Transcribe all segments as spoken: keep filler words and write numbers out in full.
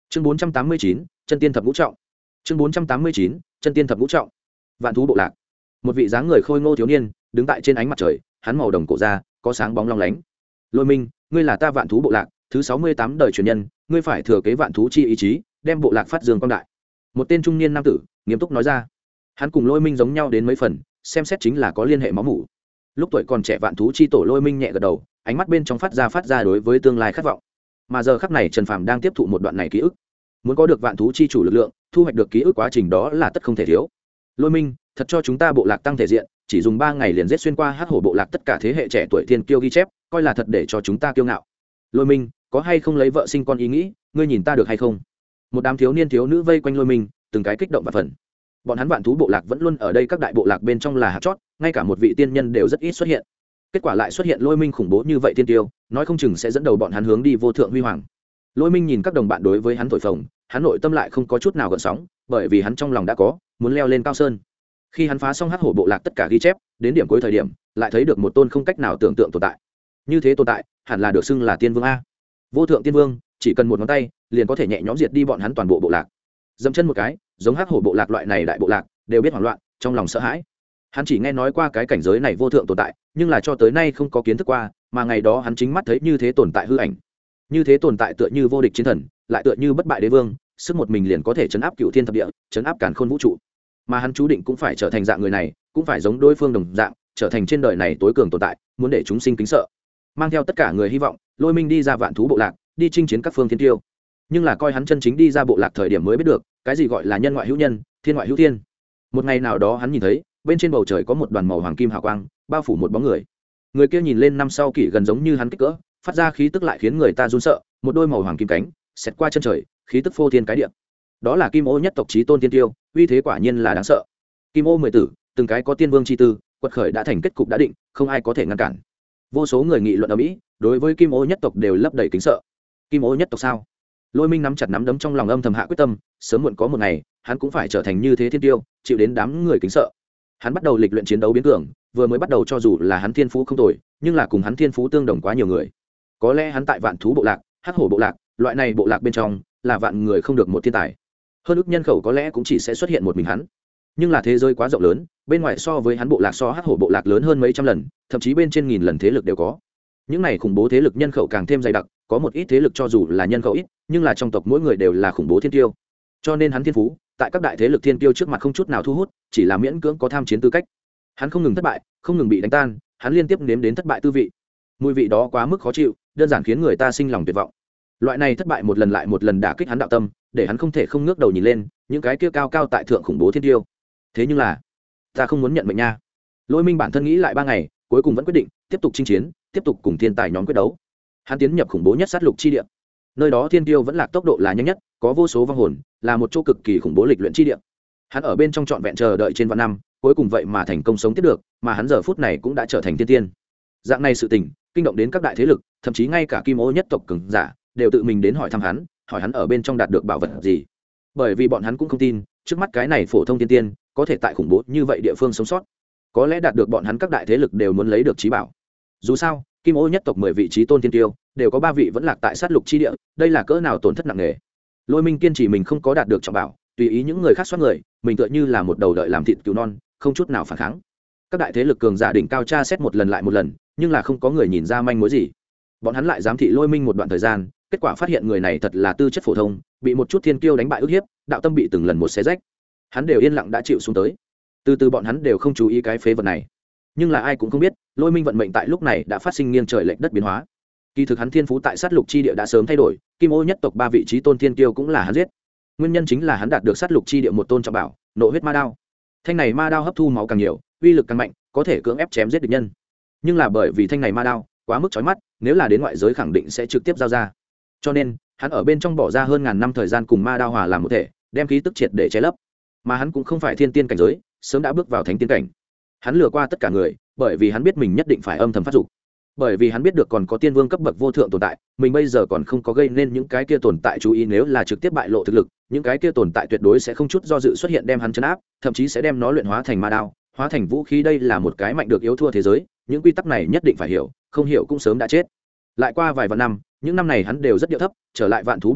chương bốn trăm tám mươi chín chân tiên thập ngũ trọng. chương bốn trăm tám mươi chín chân tiên thập ngũ trọng. Vạn thú bộ lạc. Một vị dáng người khôi ngô thiếu niên đứng tại trên ánh mặt trời, hắn màu đồng cổ da có sáng bóng long lánh. Lôi Minh, ngươi là ta Vạn thú bộ lạc thứ sáu mươi tám đời truyền nhân, ngươi phải thừa kế vạn thú chi ý chí, đem bộ lạc phát dương quang đại. Một tên trung niên nam tử nghiêm túc nói ra. Hắn cùng Lôi Minh giống nhau đến mấy phần, xem xét chính là có liên hệ máu mủ. Lúc tuổi còn trẻ vạn thú chi tổ Lôi Minh nhẹ gật đầu, ánh mắt bên trong phát ra phát ra đối với tương lai khát vọng. Mà giờ khắc này Trần Phàm đang tiếp thụ một đoạn này ký ức. Muốn có được vạn thú chi chủ lực lượng, thu hoạch được ký ức quá trình đó là tất không thể thiếu. Lôi Minh, thật cho chúng ta bộ lạc tăng thể diện, chỉ dùng ba ngày liền giết xuyên qua hắc hổ bộ lạc tất cả thế hệ trẻ tuổi thiên kiêu ghi chép, coi là thật để cho chúng ta kiêu ngạo. Lôi Minh, có hay không lấy vợ sinh con ý nghĩ, ngươi nhìn ta được hay không? Một đám thiếu niên thiếu nữ vây quanh Lôi Minh, từng cái kích động và phần. Bọn hắn vạn thú bộ lạc vẫn luôn ở đây các đại bộ lạc bên trong là hạt chót, ngay cả một vị tiên nhân đều rất ít xuất hiện. Kết quả lại xuất hiện Lôi Minh khủng bố như vậy thiên tiêu, nói không chừng sẽ dẫn đầu bọn hắn hướng đi vô thượng huy hoàng. Lôi Minh nhìn các đồng bạn đối với hắn thổi phồng, hắn nội tâm lại không có chút nào gợn sóng, bởi vì hắn trong lòng đã có muốn leo lên cao sơn. Khi hắn phá xong hắc hổ bộ lạc tất cả ghi chép, đến điểm cuối thời điểm, lại thấy được một tôn không cách nào tưởng tượng tồn tại. Như thế tồn tại, hẳn là được xưng là tiên vương a. Vô thượng tiên vương, chỉ cần một ngón tay, liền có thể nhẹ nhõm diệt đi bọn hắn toàn bộ bộ lạc. Dẫm chân một cái, giống hắc hổ bộ lạc loại này đại bộ lạc, đều biết hoảng loạn, trong lòng sợ hãi. Hắn chỉ nghe nói qua cái cảnh giới này vô thượng tồn tại, nhưng là cho tới nay không có kiến thức qua, mà ngày đó hắn chính mắt thấy như thế tồn tại hư ảnh. Như thế tồn tại tựa như vô địch chiến thần, lại tựa như bất bại đế vương, sức một mình liền có thể chấn áp cựu thiên thập địa, chấn áp càn khôn vũ trụ. Mà hắn chú định cũng phải trở thành dạng người này, cũng phải giống đối phương đồng dạng, trở thành trên đời này tối cường tồn tại, muốn để chúng sinh kính sợ. Mang theo tất cả người hy vọng, Lôi Minh đi ra vạn thú bộ lạc, đi chinh chiến các phương thiên tiêu. Nhưng là coi hắn chân chính đi ra bộ lạc thời điểm mới biết được, cái gì gọi là nhân ngoại hữu nhân, thiên ngoại hữu thiên. Một ngày nào đó hắn nhìn thấy, bên trên bầu trời có một đoàn màu hoàng kim hào quang, bao phủ một bóng người. Người kia nhìn lên năm sau kỷ gần giống như hắn kích cỡ, phát ra khí tức lại khiến người ta run sợ, một đôi màu hoàng kim cánh, xẹt qua chân trời, khí tức phô thiên cái địa. Đó là Kim Ô nhất tộc chí tôn tiên tiêu, uy thế quả nhiên là đáng sợ. Kim Ô mười tử, từng cái có tiên vương chi tư, quật khởi đã thành kết cục đã định, không ai có thể ngăn cản. Vô số người nghị luận ở mỹ, đối với Kim Ô nhất tộc đều lấp đầy kính sợ. Kim Ô nhất tộc sao? Lôi Minh nắm chặt nắm đấm trong lòng âm thầm hạ quyết tâm, sớm muộn có một ngày, hắn cũng phải trở thành như thế thiên tiêu, chịu đến đám người kính sợ. Hắn bắt đầu lịch luyện chiến đấu biến cường, vừa mới bắt đầu cho dù là hắn thiên phú không tồi, nhưng là cùng hắn thiên phú tương đồng quá nhiều người. Có lẽ hắn tại vạn thú bộ lạc, hắc hổ bộ lạc, loại này bộ lạc bên trong, là vạn người không được một thiên tài. Hơn ước nhân khẩu có lẽ cũng chỉ sẽ xuất hiện một mình hắn. Nhưng là thế giới quá rộng lớn, bên ngoài so với hắn bộ lạc so hắc hổ bộ lạc lớn hơn mấy trăm lần, thậm chí bên trên nghìn lần thế lực đều có. Những này khủng bố thế lực nhân khẩu càng thêm dày đặc, có một ít thế lực cho dù là nhân khẩu ít, nhưng là trong tộc mỗi người đều là khủng bố thiên tiêu. Cho nên hắn thiên phú, tại các đại thế lực thiên tiêu trước mặt không chút nào thu hút, chỉ là miễn cưỡng có tham chiến tư cách. Hắn không ngừng thất bại, không ngừng bị đánh tan, hắn liên tiếp nếm đến thất bại tư vị. Mùi vị đó quá mức khó chịu, đơn giản khiến người ta sinh lòng tuyệt vọng. Loại này thất bại một lần lại một lần đả kích hắn đạo tâm, để hắn không thể không ngước đầu nhìn lên những cái kia cao cao tại thượng khủng bố thiên tiêu. Thế nhưng là, ta không muốn nhận mệnh nha. Lôi Minh bản thân nghĩ lại ba ngày, cuối cùng vẫn quyết định tiếp tục chinh chiến, tiếp tục cùng thiên tài nhóm quyết đấu. Hắn tiến nhập khủng bố nhất sát lục chi địa. Nơi đó thiên tiêu vẫn lạc tốc độ là nhanh nhất, có vô số vong hồn, là một chỗ cực kỳ khủng bố lịch luyện chi địa. Hắn ở bên trong trọn vẹn chờ đợi trên vạn năm, cuối cùng vậy mà thành công sống tiếp được, mà hắn giờ phút này cũng đã trở thành thiên tiên. Dạng này sự tình, kinh động đến các đại thế lực, thậm chí ngay cả Kim Ô nhất tộc cường giả đều tự mình đến hỏi thăm hắn, hỏi hắn ở bên trong đạt được bảo vật gì. Bởi vì bọn hắn cũng không tin, trước mắt cái này phổ thông tiên tiên, có thể tại khủng bố như vậy địa phương sống sót. Có lẽ đạt được bọn hắn các đại thế lực đều muốn lấy được trí bảo. Dù sao, Kim Ô nhất tộc mười vị trí tôn tiên tiêu, đều có ba vị vẫn lạc tại sát lục chi địa, đây là cỡ nào tổn thất nặng nề. Lôi Minh kiên trì mình không có đạt được trọng bảo, tùy ý những người khác soát người, mình tựa như là một đầu đợi làm thịt cừu non, không chút nào phản kháng. Các đại thế lực cường giả đỉnh cao tra xét một lần lại một lần, nhưng là không có người nhìn ra manh mối gì. Bọn hắn lại giám thị Lôi Minh một đoạn thời gian, kết quả phát hiện người này thật là tư chất phổ thông, bị một chút thiên kiêu đánh bại ức hiếp, đạo tâm bị từng lần một xé rách. Hắn đều yên lặng đã chịu xuống tới. Từ từ bọn hắn đều không chú ý cái phế vật này. Nhưng là ai cũng không biết, Lôi Minh vận mệnh tại lúc này đã phát sinh nghiêng trời lệch đất biến hóa. Kỳ thực hắn thiên phú tại sát lục chi địa đã sớm thay đổi, Kim Ô nhất tộc ba vị trí tôn thiên kiêu cũng là hắn giết. Nguyên nhân chính là hắn đạt được sát lục chi địa một tôn trọng bảo, nộ huyết ma đao. Thanh này ma đao hấp thu máu càng nhiều, uy lực càng mạnh, có thể cưỡng ép chém giết địch nhân. Nhưng là bởi vì thanh này ma đao quá mức chói mắt, nếu là đến ngoại giới khẳng định sẽ trực tiếp giao ra. Cho nên, hắn ở bên trong bỏ ra hơn ngàn năm thời gian cùng ma đao hòa làm một thể, đem khí tức triệt để che lấp. Mà hắn cũng không phải thiên tiên cảnh giới, sớm đã bước vào thánh tiên cảnh. Hắn lừa qua tất cả người, bởi vì hắn biết mình nhất định phải âm thầm phát dục. Bởi vì hắn biết được còn có tiên vương cấp bậc vô thượng tồn tại, mình bây giờ còn không có gây nên những cái kia tồn tại chú ý, nếu là trực tiếp bại lộ thực lực, những cái kia tồn tại tuyệt đối sẽ không chút do dự xuất hiện đem hắn trấn áp, thậm chí sẽ đem nó luyện hóa thành ma đao, hóa thành vũ khí. Đây là một cái mạnh được yếu thua thế giới, những quy tắc này nhất định phải hiểu, không hiểu cũng sớm đã chết. Lại qua vài vạn năm, những năm này hắn đều rất điệu thấp, trở lại vạn thú bộ lạc,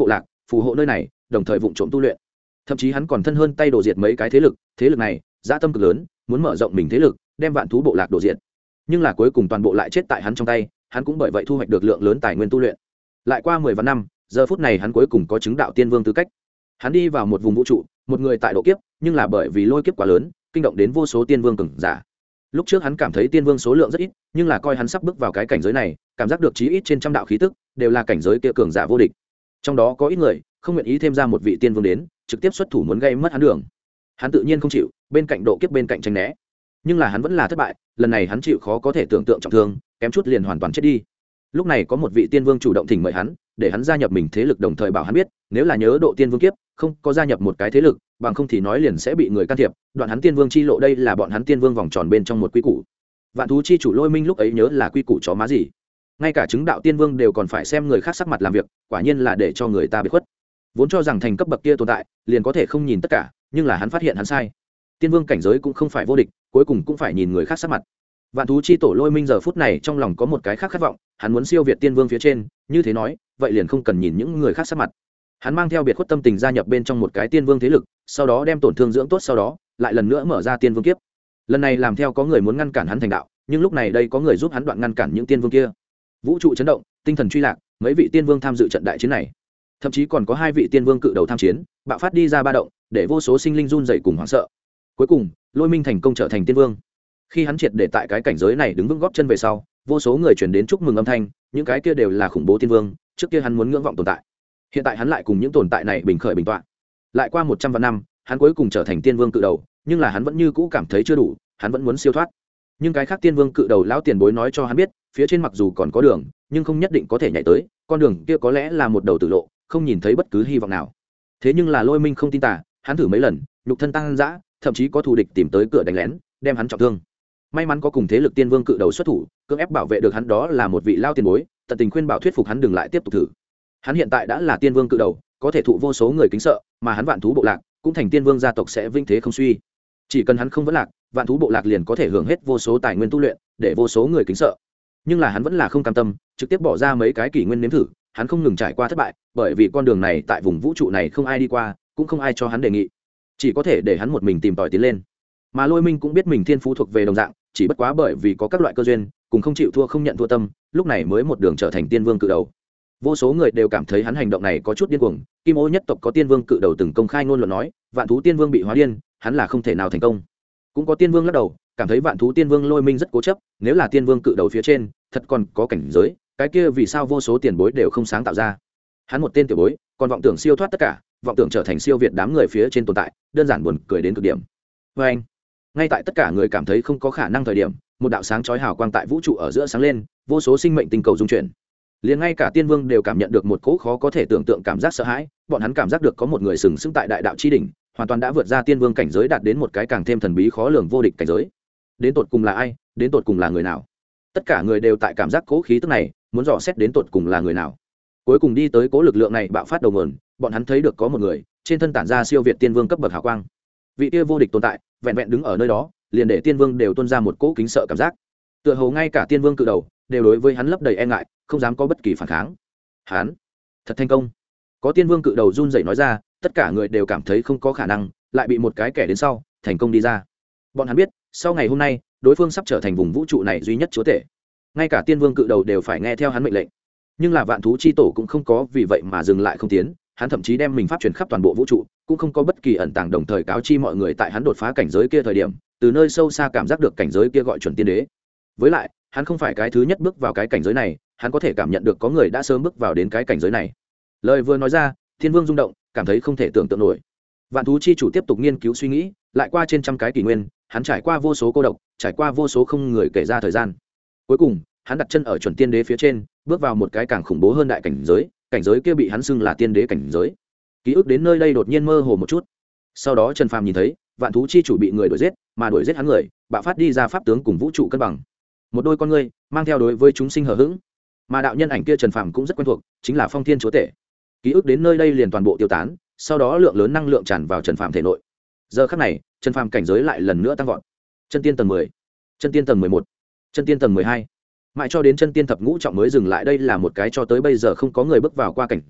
phù hộ nơi này đồng thời vụng trộm tu luyện. Thậm chí hắn còn thân hơn tay đổ diệt mấy cái thế lực, thế lực này dã tâm cực lớn, muốn mở rộng mình thế lực, đem vạn thú bộ lạc đổ diệt. Nhưng là cuối cùng toàn bộ lại chết tại hắn trong tay, hắn cũng bởi vậy thu hoạch được lượng lớn tài nguyên tu luyện. Lại qua mười vạn năm, giờ phút này hắn cuối cùng có chứng đạo tiên vương tư cách. Hắn đi vào một vùng vũ trụ, một người tại độ kiếp, nhưng là bởi vì lôi kiếp quá lớn, kinh động đến vô số tiên vương cường giả. Lúc trước hắn cảm thấy tiên vương số lượng rất ít, nhưng là coi hắn sắp bước vào cái cảnh giới này, cảm giác được chí ít trên trăm đạo khí tức, đều là cảnh giới kia cường giả vô địch. Trong đó có ít người không nguyện ý thêm ra một vị tiên vương đến, trực tiếp xuất thủ muốn gây mất hắn đường. Hắn tự nhiên không chịu, bên cạnh độ kiếp bên cạnh tránh né. Nhưng là hắn vẫn là thất bại, lần này hắn chịu khó có thể tưởng tượng trọng thương, kém chút liền hoàn toàn chết đi. Lúc này có một vị tiên vương chủ động thỉnh mời hắn, để hắn gia nhập mình thế lực, đồng thời bảo hắn biết, nếu là nhớ độ tiên vương kiếp, không có gia nhập một cái thế lực, bằng không thì nói liền sẽ bị người can thiệp, đoạn hắn tiên vương chi lộ. Đây là bọn hắn tiên vương vòng tròn bên trong một quy củ. Vạn thú chi chủ Lôi Minh lúc ấy nhớ là quy củ chó má gì, ngay cả chứng đạo tiên vương đều còn phải xem người khác sắc mặt làm việc, quả nhiên là để cho người ta bị khuất. Vốn cho rằng thành cấp bậc kia tồn tại liền có thể không nhìn tất cả, nhưng là hắn phát hiện hắn sai. Tiên vương cảnh giới cũng không phải vô địch, cuối cùng cũng phải nhìn người khác sắc mặt. Vạn thú chi tổ Lôi Minh giờ phút này trong lòng có một cái khác khát vọng, hắn muốn siêu việt tiên vương phía trên, như thế nói vậy liền không cần nhìn những người khác sắc mặt. Hắn mang theo biệt khuất tâm tình gia nhập bên trong một cái tiên vương thế lực, sau đó đem tổn thương dưỡng tốt, sau đó lại lần nữa mở ra tiên vương kiếp. Lần này làm theo có người muốn ngăn cản hắn thành đạo, nhưng lúc này đây có người giúp hắn đoạn ngăn cản những tiên vương kia. Vũ trụ chấn động, tinh thần truy lạc, mấy vị tiên vương tham dự trận đại chiến này, thậm chí còn có hai vị tiên vương cự đầu tham chiến, bạo phát đi ra ba động, để vô số sinh linh run rẩy cùng hoảng sợ. Cuối cùng Lôi Minh thành công trở thành tiên vương. Khi hắn triệt để tại cái cảnh giới này đứng vững gót chân về sau, vô số người truyền đến chúc mừng âm thanh, những cái kia đều là khủng bố tiên vương, trước kia hắn muốn ngưỡng vọng tồn tại, hiện tại hắn lại cùng những tồn tại này bình khởi bình tọa. Lại qua một trăm vạn năm, hắn cuối cùng trở thành tiên vương cự đầu, nhưng là hắn vẫn như cũ cảm thấy chưa đủ, hắn vẫn muốn siêu thoát. Nhưng cái khác tiên vương cự đầu lão tiền bối nói cho hắn biết, phía trên mặc dù còn có đường, nhưng không nhất định có thể nhảy tới, con đường kia có lẽ là một đầu tử lộ, không nhìn thấy bất cứ hy vọng nào. Thế nhưng là Lôi Minh không tin tà, hắn thử mấy lần, nhục thân tăng dã, thậm chí có thù địch tìm tới cửa đánh lén, đem hắn trọng thương. May mắn có cùng thế lực tiên vương cự đầu xuất thủ, cưỡng ép bảo vệ được hắn, đó là một vị lao tiền bối, tận tình khuyên bảo thuyết phục hắn đừng lại tiếp tục thử. Hắn hiện tại đã là tiên vương cự đầu, có thể thụ vô số người kính sợ, mà hắn vạn thú bộ lạc cũng thành tiên vương gia tộc sẽ vinh thế không suy. Chỉ cần hắn không vấn lạc, vạn thú bộ lạc liền có thể hưởng hết vô số tài nguyên tu luyện, để vô số người kính sợ. Nhưng là hắn vẫn là không cam tâm, trực tiếp bỏ ra mấy cái kỷ nguyên nếm thử. Hắn không ngừng trải qua thất bại, bởi vì con đường này tại vùng vũ trụ này không ai đi qua, cũng không ai cho hắn đề nghị, chỉ có thể để hắn một mình tìm tòi tiến lên. Mà Lôi Minh cũng biết mình thiên phú thuộc về đồng dạng, chỉ bất quá bởi vì có các loại cơ duyên, cùng không chịu thua không nhận thua tâm, lúc này mới một đường trở thành tiên vương cự đầu. Vô số người đều cảm thấy hắn hành động này có chút điên cuồng. Kim Ô nhất tộc có tiên vương cự đầu từng công khai ngôn luận nói, vạn thú tiên vương bị hóa điên, hắn là không thể nào thành công. Cũng có tiên vương lắc đầu, cảm thấy vạn thú tiên vương Lôi Minh rất cố chấp, nếu là tiên vương cự đầu phía trên thật còn có cảnh giới, cái kia vì sao vô số tiền bối đều không sáng tạo ra. Hắn một tên tiểu bối, còn vọng tưởng siêu thoát tất cả, vọng tưởng trở thành siêu việt đám người phía trên tồn tại, đơn giản buồn cười đến cực điểm. Và anh, ngay tại tất cả người cảm thấy không có khả năng thời điểm, một đạo sáng chói hào quang tại vũ trụ ở giữa sáng lên, vô số sinh mệnh tinh cầu dung chuyển. Liền ngay cả tiên vương đều cảm nhận được một cỗ khó có thể tưởng tượng cảm giác sợ hãi, bọn hắn cảm giác được có một người sừng sững tại đại đạo chi đỉnh, hoàn toàn đã vượt ra tiên vương cảnh giới, đạt đến một cái càng thêm thần bí khó lường vô địch cảnh giới. Đến tột cùng là ai, đến tột cùng là người nào? Tất cả người đều tại cảm giác cố khí tức này, muốn dò xét đến tột cùng là người nào. Cuối cùng đi tới cố lực lượng này bạo phát đầu nguồn, bọn hắn thấy được có một người trên thân tản ra siêu việt tiên vương cấp bậc hào quang. Vị kia vô địch tồn tại, vẹn vẹn đứng ở nơi đó, liền để tiên vương đều tuôn ra một cỗ kính sợ cảm giác. Tựa hồ ngay cả tiên vương cự đầu đều đối với hắn lấp đầy e ngại, không dám có bất kỳ phản kháng. Hắn thật thành công. Có tiên vương cự đầu run rẩy nói ra, tất cả người đều cảm thấy không có khả năng, lại bị một cái kẻ đến sau thành công đi ra. Bọn hắn biết, sau ngày hôm nay, đối phương sắp trở thành vùng vũ trụ này duy nhất chúa tể. Ngay cả tiên vương cự đầu đều phải nghe theo hắn mệnh lệnh. Nhưng là vạn thú chi tổ cũng không có vì vậy mà dừng lại không tiến, hắn thậm chí đem mình pháp truyền khắp toàn bộ vũ trụ, cũng không có bất kỳ ẩn tàng, đồng thời cáo chi mọi người tại hắn đột phá cảnh giới kia thời điểm, từ nơi sâu xa cảm giác được cảnh giới kia gọi chuẩn tiên đế. Với lại, hắn không phải cái thứ nhất bước vào cái cảnh giới này, hắn có thể cảm nhận được có người đã sớm bước vào đến cái cảnh giới này. Lời vừa nói ra, thiên vương rung động, cảm thấy không thể tưởng tượng nổi. Vạn thú chi chủ tiếp tục nghiên cứu suy nghĩ, lại qua trên trăm cái kỷ nguyên, hắn trải qua vô số cô độc, trải qua vô số không người kể ra thời gian. Cuối cùng, hắn đặt chân ở chuẩn tiên đế phía trên, bước vào một cái càng khủng bố hơn đại cảnh giới, cảnh giới kia bị hắn xưng là tiên đế cảnh giới. Ký ức đến nơi đây đột nhiên mơ hồ một chút. Sau đó Trần Phàm nhìn thấy, vạn thú chi chủ bị người đuổi giết, mà đuổi giết hắn người, bạo phát đi ra pháp tướng cùng vũ trụ cân bằng. Một đôi con ngươi mang theo đối với chúng sinh hờ hững, mà đạo nhân ảnh kia Trần Phàm cũng rất quen thuộc, chính là Phong Thiên chúa tể. Ký ức đến nơi đây liền toàn bộ tiêu tán, sau đó lượng lớn năng lượng tràn vào Trần Phàm thể nội. Giờ khắc này, Trần Phàm cảnh giới lại lần nữa tăng vọt. Chân tiên tầng mười, chân tiên tầng mười một, chân tiên tầng mười hai, mãi cho đến chân tiên thập ngũ trọng mới dừng lại. Đây là một cái cho tới bây giờ không có người bước vào qua cảnh giới,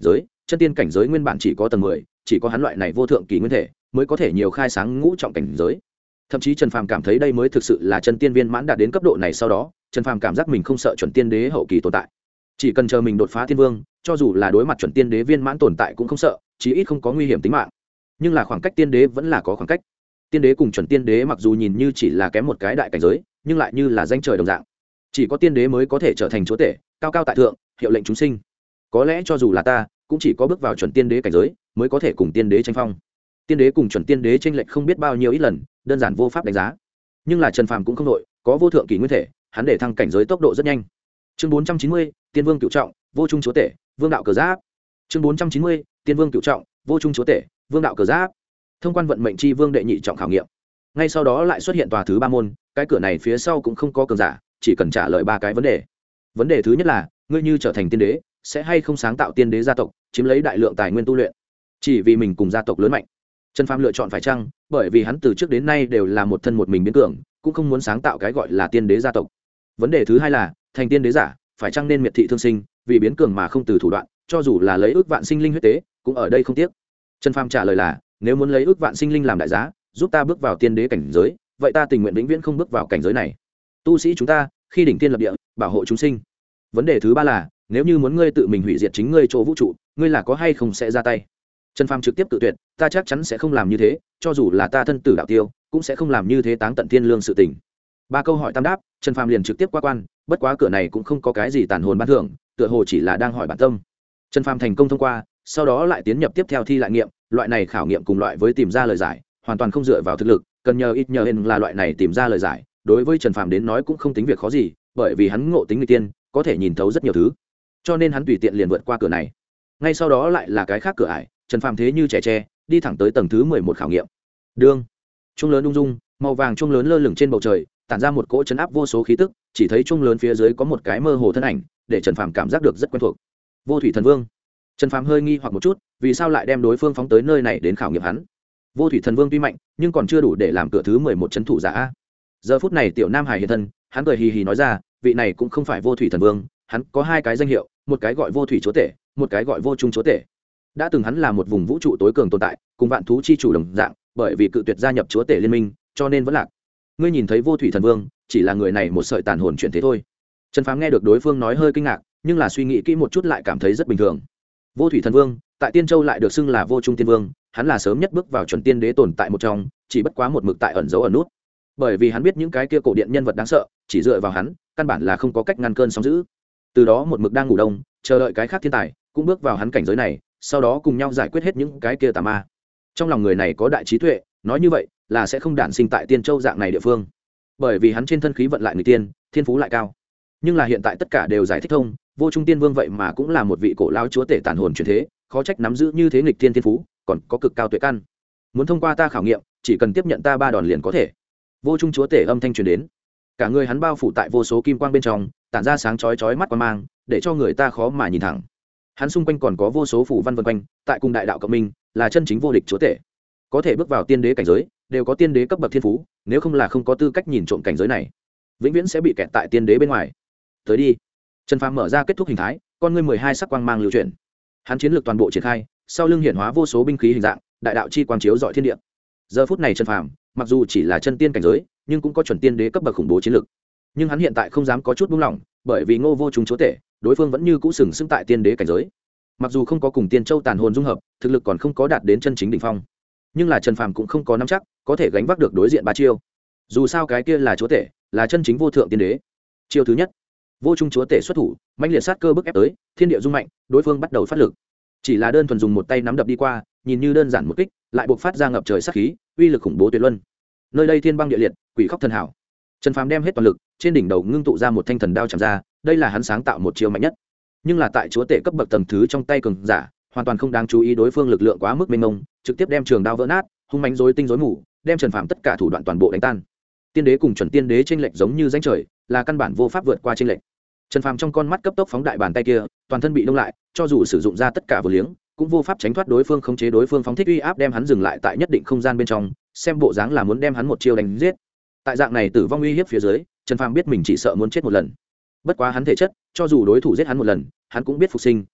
chân tiên cảnh giới nguyên bản chỉ có tầng mười, chỉ có hắn loại này vô thượng kỳ nguyên thể mới có thể nhiều khai sáng ngũ trọng cảnh giới. Thậm chí Trần Phàm cảm thấy đây mới thực sự là chân tiên viên mãn đạt đến cấp độ này. Sau đó Trần Phàm cảm giác mình không sợ chuẩn tiên đế hậu kỳ tồn tại, chỉ cần chờ mình đột phá thiên vương, cho dù là đối mặt chuẩn tiên đế viên mãn tồn tại cũng không sợ, chí ít không có nguy hiểm tính mạng. Nhưng là khoảng cách tiên đế vẫn là có khoảng cách. Tiên đế cùng chuẩn tiên đế mặc dù nhìn như chỉ là kém một cái đại cảnh giới, nhưng lại như là danh trời đồng dạng. Chỉ có tiên đế mới có thể trở thành chúa tể, cao cao tại thượng, hiệu lệnh chúng sinh. Có lẽ cho dù là ta, cũng chỉ có bước vào chuẩn tiên đế cảnh giới mới có thể cùng tiên đế tranh phong. Tiên đế cùng chuẩn tiên đế tranh lệch không biết bao nhiêu ít lần, đơn giản vô pháp đánh giá. Nhưng là Trần Phàm cũng không đội, có vô thượng kỳ nguyên thể, hắn để thăng cảnh giới tốc độ rất nhanh. Chương bốn trăm chín mươi, Tiên Vương cửu trọng, vô trung chúa tể, vương đạo cờ giáp. Chương bốn trăm chín mươi, Tiên Vương cửu trọng, vô trung chúa tể, vương đạo cờ giáp. Thông quan vận mệnh chi vương đệ nhị trọng khảo nghiệm. Ngay sau đó lại xuất hiện tòa thứ ba môn, cái cửa này phía sau cũng không có cường giả, chỉ cần trả lời ba cái vấn đề. Vấn đề thứ nhất là, ngươi như trở thành tiên đế, sẽ hay không sáng tạo tiên đế gia tộc, chiếm lấy đại lượng tài nguyên tu luyện, chỉ vì mình cùng gia tộc lớn mạnh. Trần Phàm lựa chọn phải chăng, bởi vì hắn từ trước đến nay đều là một thân một mình biến cường, cũng không muốn sáng tạo cái gọi là tiên đế gia tộc. Vấn đề thứ hai là, thành tiên đế giả, phải chăng nên miệt thị thương sinh, vì biến cường mà không từ thủ đoạn, cho dù là lấy ước vạn sinh linh huyết tế, cũng ở đây không tiếc. Trần Phàm trả lời là, nếu muốn lấy ước vạn sinh linh làm đại giá, giúp ta bước vào tiên đế cảnh giới, vậy ta tình nguyện vĩnh viễn không bước vào cảnh giới này. Tu sĩ chúng ta, khi đỉnh tiên lập địa, bảo hộ chúng sinh. Vấn đề thứ ba là, nếu như muốn ngươi tự mình hủy diệt chính ngươi chỗ vũ trụ, ngươi là có hay không sẽ ra tay. Trần Phàm trực tiếp tự tuyệt, ta chắc chắn sẽ không làm như thế, cho dù là ta thân tử đạo tiêu, cũng sẽ không làm như thế táng tận thiên lương sự tình. Ba câu hỏi tam đáp, Trần Phàm liền trực tiếp qua quan, bất quá cửa này cũng không có cái gì tàn hồn ban thưởng, tựa hồ chỉ là đang hỏi bản tâm. Trần Phàm thành công thông qua, sau đó lại tiến nhập tiếp theo thi lại nghiệm, loại này khảo nghiệm cùng loại với tìm ra lời giải, hoàn toàn không dựa vào thực lực, cần nhờ ít nhờ hên là loại này tìm ra lời giải, đối với Trần Phàm đến nói cũng không tính việc khó gì, bởi vì hắn ngộ tính người tiên, có thể nhìn thấu rất nhiều thứ, cho nên hắn tùy tiện liền vượt qua cửa này. Ngay sau đó lại là cái khác cửa ải, Trần Phàm thế như trẻ tre, đi thẳng tới tầng thứ mười một khảo nghiệm. Đương, chuông lớn ung dung, màu vàng chuông lớn lơ lửng trên bầu trời, tản ra một cỗ chấn áp vô số khí tức, chỉ thấy chuông lớn phía dưới có một cái mơ hồ thân ảnh, để Trần Phàm cảm giác được rất quen thuộc. Vô Thủy Thần Vương. Trần Phàm hơi nghi hoặc một chút, vì sao lại đem đối phương phóng tới nơi này đến khảo nghiệm hắn? Vô Thủy Thần Vương tuy mạnh, nhưng còn chưa đủ để làm cửa thứ mười một trấn thủ giả. Giờ phút này tiểu Nam Hải hiện thân, hắn cười hì hì nói ra, vị này cũng không phải Vô Thủy Thần Vương, hắn có hai cái danh hiệu, một cái gọi Vô Thủy Chúa Tể, một cái gọi Vô Trung Chúa Tể. Đã từng hắn là một vùng vũ trụ tối cường tồn tại, cùng vạn thú chi chủ đồng dạng, bởi vì cự tuyệt gia nhập Chúa Tể liên minh, cho nên vẫn lạc. Ngươi nhìn thấy Vô Thủy Thần Vương, chỉ là người này một sợi tàn hồn chuyển thế thôi. Trần Phàm nghe được đối phương nói hơi kinh ngạc, nhưng là suy nghĩ kỹ một chút lại cảm thấy rất bình thường. Vô Thủy Thần Vương, tại Tiên Châu lại được xưng là Vô Trung Tiên Vương, hắn là sớm nhất bước vào chuẩn tiên đế tồn tại một trong, chỉ bất quá một mực tại ẩn giấu ở nút. Bởi vì hắn biết những cái kia cổ điện nhân vật đáng sợ, chỉ dựa vào hắn, căn bản là không có cách ngăn cơn sóng dữ. Từ đó một mực đang ngủ đông, chờ đợi cái khác thiên tài, cũng bước vào hắn cảnh giới này, sau đó cùng nhau giải quyết hết những cái kia tà ma. Trong lòng người này có đại trí tuệ, nói như vậy là sẽ không đản sinh tại Tiên Châu dạng này địa phương, bởi vì hắn trên thân khí vận lại người tiên, thiên phú lại cao. Nhưng là hiện tại tất cả đều giải thích thông, Vô Trung Tiên Vương vậy mà cũng là một vị cổ lão chúa tể tàn hồn chuyển thế, khó trách nắm giữ như thế nghịch thiên thiên phú, còn có cực cao tuệ căn. Muốn thông qua ta khảo nghiệm, chỉ cần tiếp nhận ta ba đòn liền có thể. Vô Trung chúa tể âm thanh truyền đến, cả người hắn bao phủ tại vô số kim quang bên trong, tản ra sáng chói chói mắt quang mang, để cho người ta khó mà nhìn thẳng. Hắn xung quanh còn có vô số phủ văn vân quanh, tại cùng đại đạo cộng minh, là chân chính vô địch chúa tể. Có thể bước vào tiên đế cảnh giới, đều có tiên đế cấp bậc thiên phú, nếu không là không có tư cách nhìn trộm cảnh giới này, vĩnh viễn sẽ bị kẹt tại tiên đế bên ngoài. Tới đi. Trần Phàm mở ra kết thúc hình thái, con ngươi mười hai sắc quang mang lưu chuyển. Hắn chiến lược toàn bộ triển khai, sau lưng hiển hóa vô số binh khí hình dạng, đại đạo chi quang chiếu rọi thiên địa. Giờ phút này Trần Phàm, mặc dù chỉ là chân tiên cảnh giới, nhưng cũng có chuẩn tiên đế cấp bậc khủng bố chiến lược. Nhưng hắn hiện tại không dám có chút buông lỏng, bởi vì Ngô Vô Trung chúa tể, đối phương vẫn như cũ sừng sững tại tiên đế cảnh giới. Mặc dù không có cùng Tiên Châu tàn hồn dung hợp, thực lực còn không có đạt đến chân chính đỉnh phong, nhưng là Trần Phàm cũng không có nắm chắc có thể gánh vác được đối diện ba chiêu. Dù sao cái kia là chúa tể, là chân chính vô thượng tiên đế. Chiêu thứ nhất, Vô Trung chúa tể xuất thủ, mãnh liệt sát cơ bức ép tới, thiên địa rung mạnh, đối phương bắt đầu phát lực. Chỉ là đơn thuần dùng một tay nắm đập đi qua, nhìn như đơn giản một kích, lại buộc phát ra ngập trời sát khí, uy lực khủng bố tuyệt luân. Nơi đây thiên băng địa liệt, quỷ khóc thần hảo. Trần Phàm đem hết toàn lực, trên đỉnh đầu ngưng tụ ra một thanh thần đao chạm ra, đây là hắn sáng tạo một chiêu mạnh nhất. Nhưng là tại chúa tể cấp bậc tầng thứ trong tay cường giả, hoàn toàn không đáng chú ý đối phương lực lượng quá mức mênh mông, trực tiếp đem trường đao vỡ nát, hung mãnh rối tinh rối mù, đem Trần Phàm tất cả thủ đoạn toàn bộ đánh tan. Tiên đế cùng chuẩn tiên đế chênh lệch giống như ranh trời, là căn bản vô pháp vượt qua chênh lệch. Trần Phàm trong con mắt cấp tốc phóng đại bàn tay kia, toàn thân bị đông lại, cho dù sử dụng ra tất cả vô liếng, cũng vô pháp tránh thoát đối phương khống chế đối phương phóng thích uy áp đem hắn dừng lại tại nhất định không gian bên trong, xem bộ dáng là muốn đem hắn một chiêu đánh giết. Tại dạng này tử vong uy hiếp phía dưới, Trần Phàm biết mình chỉ sợ muốn chết một lần. Bất quá hắn thể chất, cho dù đối thủ giết hắn một lần, hắn cũng biết phục sinh,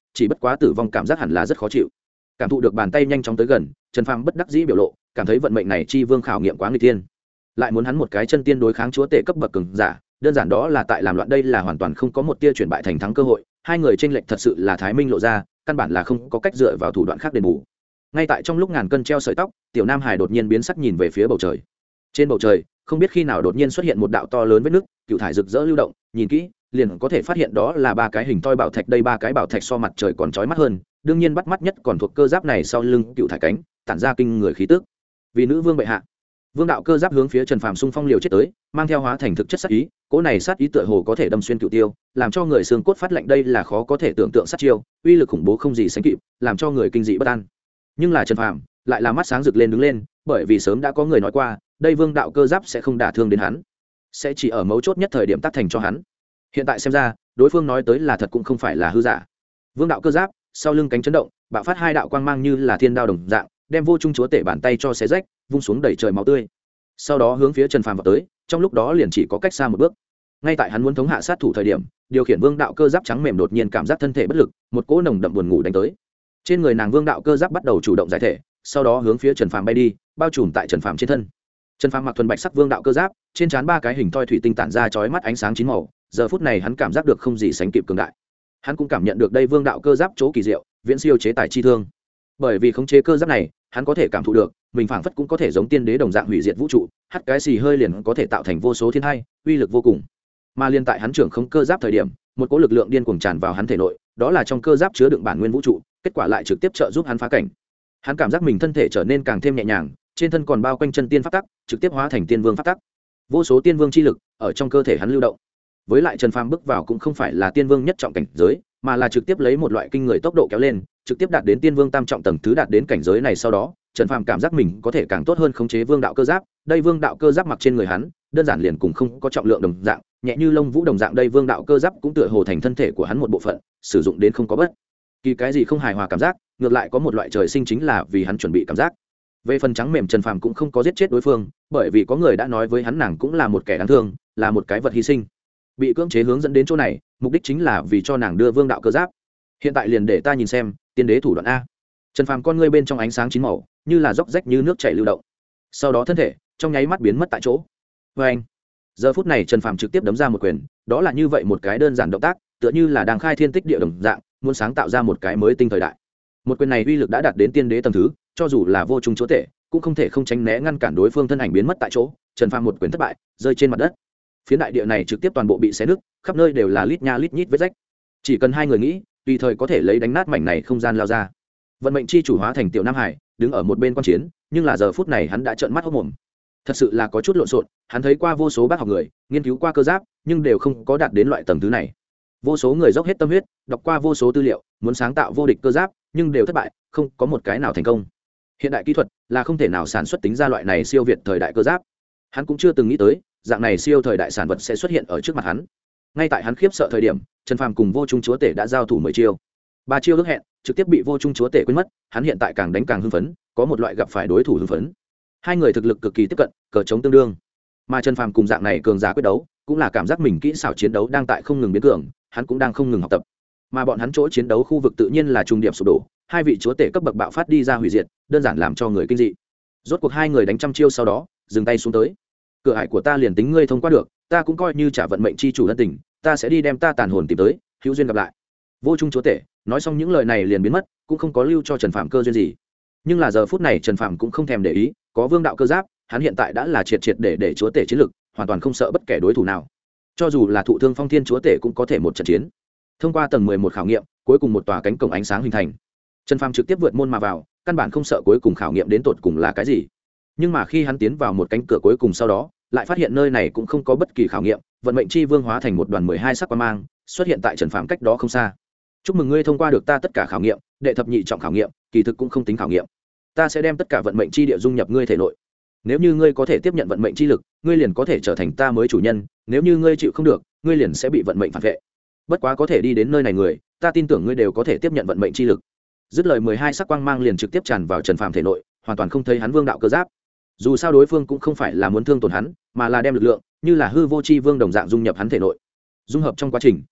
chỉ bất quá tử vong cảm giác hẳn là rất khó chịu. Cảm thụ được bàn tay nhanh chóng tới gần, Trần Phàm bất đắc dĩ biểu lộ, cảm thấy vận mệnh này chi vương khảo nghiệm quá nguy tiên, lại muốn hắn một cái chân tiên đối kháng chúa tể cấp bậc cường giả, đơn giản đó là tại làm loạn, đây là hoàn toàn không có một tia chuyển bại thành thắng cơ hội. Hai người tranh lệch thật sự là thái minh lộ ra, căn bản là không có cách dựa vào thủ đoạn khác đền bù. Ngay tại trong lúc ngàn cân treo sợi tóc, tiểu nam hải đột nhiên biến sắc nhìn về phía bầu trời. Trên bầu trời không biết khi nào đột nhiên xuất hiện một đạo to lớn vết nứt, cựu thải rực rỡ lưu động, nhìn kỹ liền có thể phát hiện đó là ba cái hình toi bảo thạch. Đây ba cái bảo thạch so mặt trời còn chói mắt hơn, đương nhiên bắt mắt nhất còn thuộc cơ giáp này sau lưng cựu thải cánh, tản ra kinh người khí tức. Vì nữ vương bệ hạ, vương đạo cơ giáp hướng phía Trần Phàm xung phong liều chết tới, mang theo hóa thành thực chất sát ý, cỗ này sát ý tựa hồ có thể đâm xuyên cựu tiêu, làm cho người xương cốt phát lạnh. Đây là khó có thể tưởng tượng sát chiêu, uy lực khủng bố không gì sánh kịp, làm cho người kinh dị bất an. Nhưng là Trần Phàm lại là mắt sáng rực lên đứng lên, bởi vì sớm đã có người nói qua, đây vương đạo cơ giáp sẽ không đả thương đến hắn, sẽ chỉ ở mấu chốt nhất thời điểm tác thành cho hắn. Hiện tại xem ra, đối phương nói tới là thật cũng không phải là hư giả. Vương đạo cơ giáp sau lưng cánh chấn động, bạo phát hai đạo quang mang như là thiên đao đồng dạng, đem vô trung chúa tể bàn tay cho xé rách, vung xuống đẩy trời máu tươi. Sau đó hướng phía Trần Phàm vào tới, trong lúc đó liền chỉ có cách xa một bước. Ngay tại hắn muốn thống hạ sát thủ thời điểm, điều khiển vương đạo cơ giáp trắng mềm đột nhiên cảm giác thân thể bất lực, một cỗ nồng đậm buồn ngủ đánh tới. Trên người nàng vương đạo cơ giáp bắt đầu chủ động giải thể, sau đó hướng phía Trần Phàm bay đi, bao trùm tại Trần Phàm trên thân. Trần Phàm mặc thuần bạch sắc vương đạo cơ giáp, trên trán ba cái hình thoi thủy tinh tản ra chói mắt ánh sáng chín màu, giờ phút này hắn cảm giác được không gì sánh kịp cường đại. Hắn cũng cảm nhận được đây vương đạo cơ giáp chỗ kỳ diệu, viễn siêu chế tài chi thương. Bởi vì khống chế cơ giáp này, hắn có thể cảm thụ được, mình phảng phất cũng có thể giống tiên đế đồng dạng hủy diệt vũ trụ, hắt cái xì hơi liền có thể tạo thành vô số thiên hai, uy lực vô cùng. Mà liên tại hắn trưởng khống cơ giáp thời điểm, một cỗ lực lượng điên cuồng tràn vào hắn thể nội, đó là trong cơ giáp chứa đựng bản nguyên vũ trụ, kết quả lại trực tiếp trợ giúp hắn phá cảnh. Hắn cảm giác mình thân thể trở nên càng thêm nhẹ nhàng, trên thân còn bao quanh chân tiên pháp tắc, trực tiếp hóa thành tiên vương pháp tắc. Vô số tiên vương chi lực ở trong cơ thể hắn lưu động. Với lại Trần Phàm bước vào cũng không phải là tiên vương nhất trọng cảnh giới, mà là trực tiếp lấy một loại kinh người tốc độ kéo lên, trực tiếp đạt đến tiên vương tam trọng tầng thứ. Đạt đến cảnh giới này sau đó, Trần Phàm cảm giác mình có thể càng tốt hơn khống chế vương đạo cơ giáp. Đây vương đạo cơ giáp mặc trên người hắn, đơn giản liền cùng không có trọng lượng đồng dạng, nhẹ như lông vũ đồng dạng. Đây vương đạo cơ giáp cũng tựa hồ thành thân thể của hắn một bộ phận, sử dụng đến không có bất kỳ cái gì không hài hòa cảm giác, ngược lại có một loại trời sinh chính là vì hắn chuẩn bị cảm giác. Về phần trắng mềm, Trần Phàm cũng không có giết chết đối phương, bởi vì có người đã nói với hắn nàng cũng là một kẻ đáng thương, là một cái vật hy sinh, bị cưỡng chế hướng dẫn đến chỗ này, mục đích chính là vì cho nàng đưa vương đạo cơ giáp. Hiện tại liền để ta nhìn xem tiên đế thủ đoạn a. Trần Phàm con ngươi bên trong ánh sáng chín màu, như là róc rách như nước chảy lưu động, sau đó thân thể trong nháy mắt biến mất tại chỗ. Vê anh, giờ phút này Trần Phàm trực tiếp đấm ra một quyền, đó là như vậy một cái đơn giản động tác, tựa như là đang khai thiên tích địa đồng dạng, muốn sáng tạo ra một cái mới tinh thời đại. Một quyền này uy lực đã đạt đến tiên đế tầng thứ, cho dù là vô trung chúa tể cũng không thể không tránh né ngăn cản đối phương thân ảnh biến mất tại chỗ. Trần Phàm một quyền thất bại, rơi trên mặt đất. Phiến đại địa này trực tiếp toàn bộ bị xé nứt, khắp nơi đều là lít nha lít nhít vết rách. Chỉ cần hai người nghĩ, tùy thời có thể lấy đánh nát mảnh này không gian lao ra. Vận mệnh chi chủ hóa thành tiểu Nam Hải, đứng ở một bên quan chiến, nhưng là giờ phút này hắn đã trợn mắt hốt mồm. Thật sự là có chút lộn xộn, hắn thấy qua vô số bác học người, nghiên cứu qua cơ giáp, nhưng đều không có đạt đến loại tầng thứ này. Vô số người dốc hết tâm huyết, đọc qua vô số tư liệu, muốn sáng tạo vô địch cơ giáp, nhưng đều thất bại, không có một cái nào thành công. Hiện đại kỹ thuật là không thể nào sản xuất tính ra loại này siêu việt thời đại cơ giáp. Hắn cũng chưa từng nghĩ tới, dạng này siêu thời đại sản vật sẽ xuất hiện ở trước mặt hắn. Ngay tại hắn khiếp sợ thời điểm, Trần Phàm cùng vô trung chúa tể đã giao thủ mười chiêu. Ba chiêu ước hẹn, trực tiếp bị vô trung chúa tể quên mất, hắn hiện tại càng đánh càng hưng phấn, có một loại gặp phải đối thủ hưng phấn. Hai người thực lực cực kỳ tiếp cận, cờ chống tương đương. Mà Trần Phàm cùng dạng này cường giả quyết đấu, cũng là cảm giác mình kỹ xảo chiến đấu đang tại không ngừng biến cường, hắn cũng đang không ngừng học tập. Mà bọn hắn chỗ chiến đấu khu vực tự nhiên là trung điểm sụp đổ, hai vị chúa tể cấp bậc bạo phát đi ra hủy diệt, đơn giản làm cho người kinh dị. Rốt cuộc hai người đánh trăm chiêu sau đó, dừng tay xuống tới. Cửa ải của ta liền tính ngươi thông qua được, ta cũng coi như trả vận mệnh chi chủ ân tình, ta sẽ đi đem ta tàn hồn tìm tới, hữu duyên gặp lại. Vô trung chúa tể nói xong những lời này liền biến mất, cũng không có lưu cho Trần Phàm cơ duyên gì. Nhưng là giờ phút này Trần Phàm cũng không thèm để ý, có vương đạo cơ giáp, hắn hiện tại đã là triệt triệt để để chúa tể chiến lực, hoàn toàn không sợ bất kể đối thủ nào. Cho dù là thụ thương phong thiên chúa tể cũng có thể một trận chiến. Thông qua tầng mười một khảo nghiệm, cuối cùng một tòa cánh cổng ánh sáng hình thành. Trần Phàm trực tiếp vượt môn mà vào, căn bản không sợ cuối cùng khảo nghiệm đến tột cùng là cái gì. Nhưng mà khi hắn tiến vào một cánh cửa cuối cùng sau đó, lại phát hiện nơi này cũng không có bất kỳ khảo nghiệm, vận mệnh chi vương hóa thành một đoàn mười hai sắc quang mang, xuất hiện tại Trần Phàm cách đó không xa. Chúc mừng ngươi thông qua được ta tất cả khảo nghiệm, đệ thập nhị trọng khảo nghiệm, kỳ thực cũng không tính khảo nghiệm. Ta sẽ đem tất cả vận mệnh chi địa dung nhập ngươi thể nội. Nếu như ngươi có thể tiếp nhận vận mệnh chi lực, ngươi liền có thể trở thành ta mới chủ nhân, nếu như ngươi chịu không được, ngươi liền sẽ bị vận mệnh phản vệ. Bất quá có thể đi đến nơi này người, ta tin tưởng ngươi đều có thể tiếp nhận vận mệnh chi lực. Dứt lời mười hai sắc quang mang liền trực tiếp tràn vào Trần Phàm thể nội, hoàn toàn không thấy hắn vương đạo cơ giáp. Dù sao đối phương cũng không phải là muốn thương tổn hắn, mà là đem lực lượng như là hư vô chi vương đồng dạng dung nhập hắn thể nội. Dung hợp trong quá trình,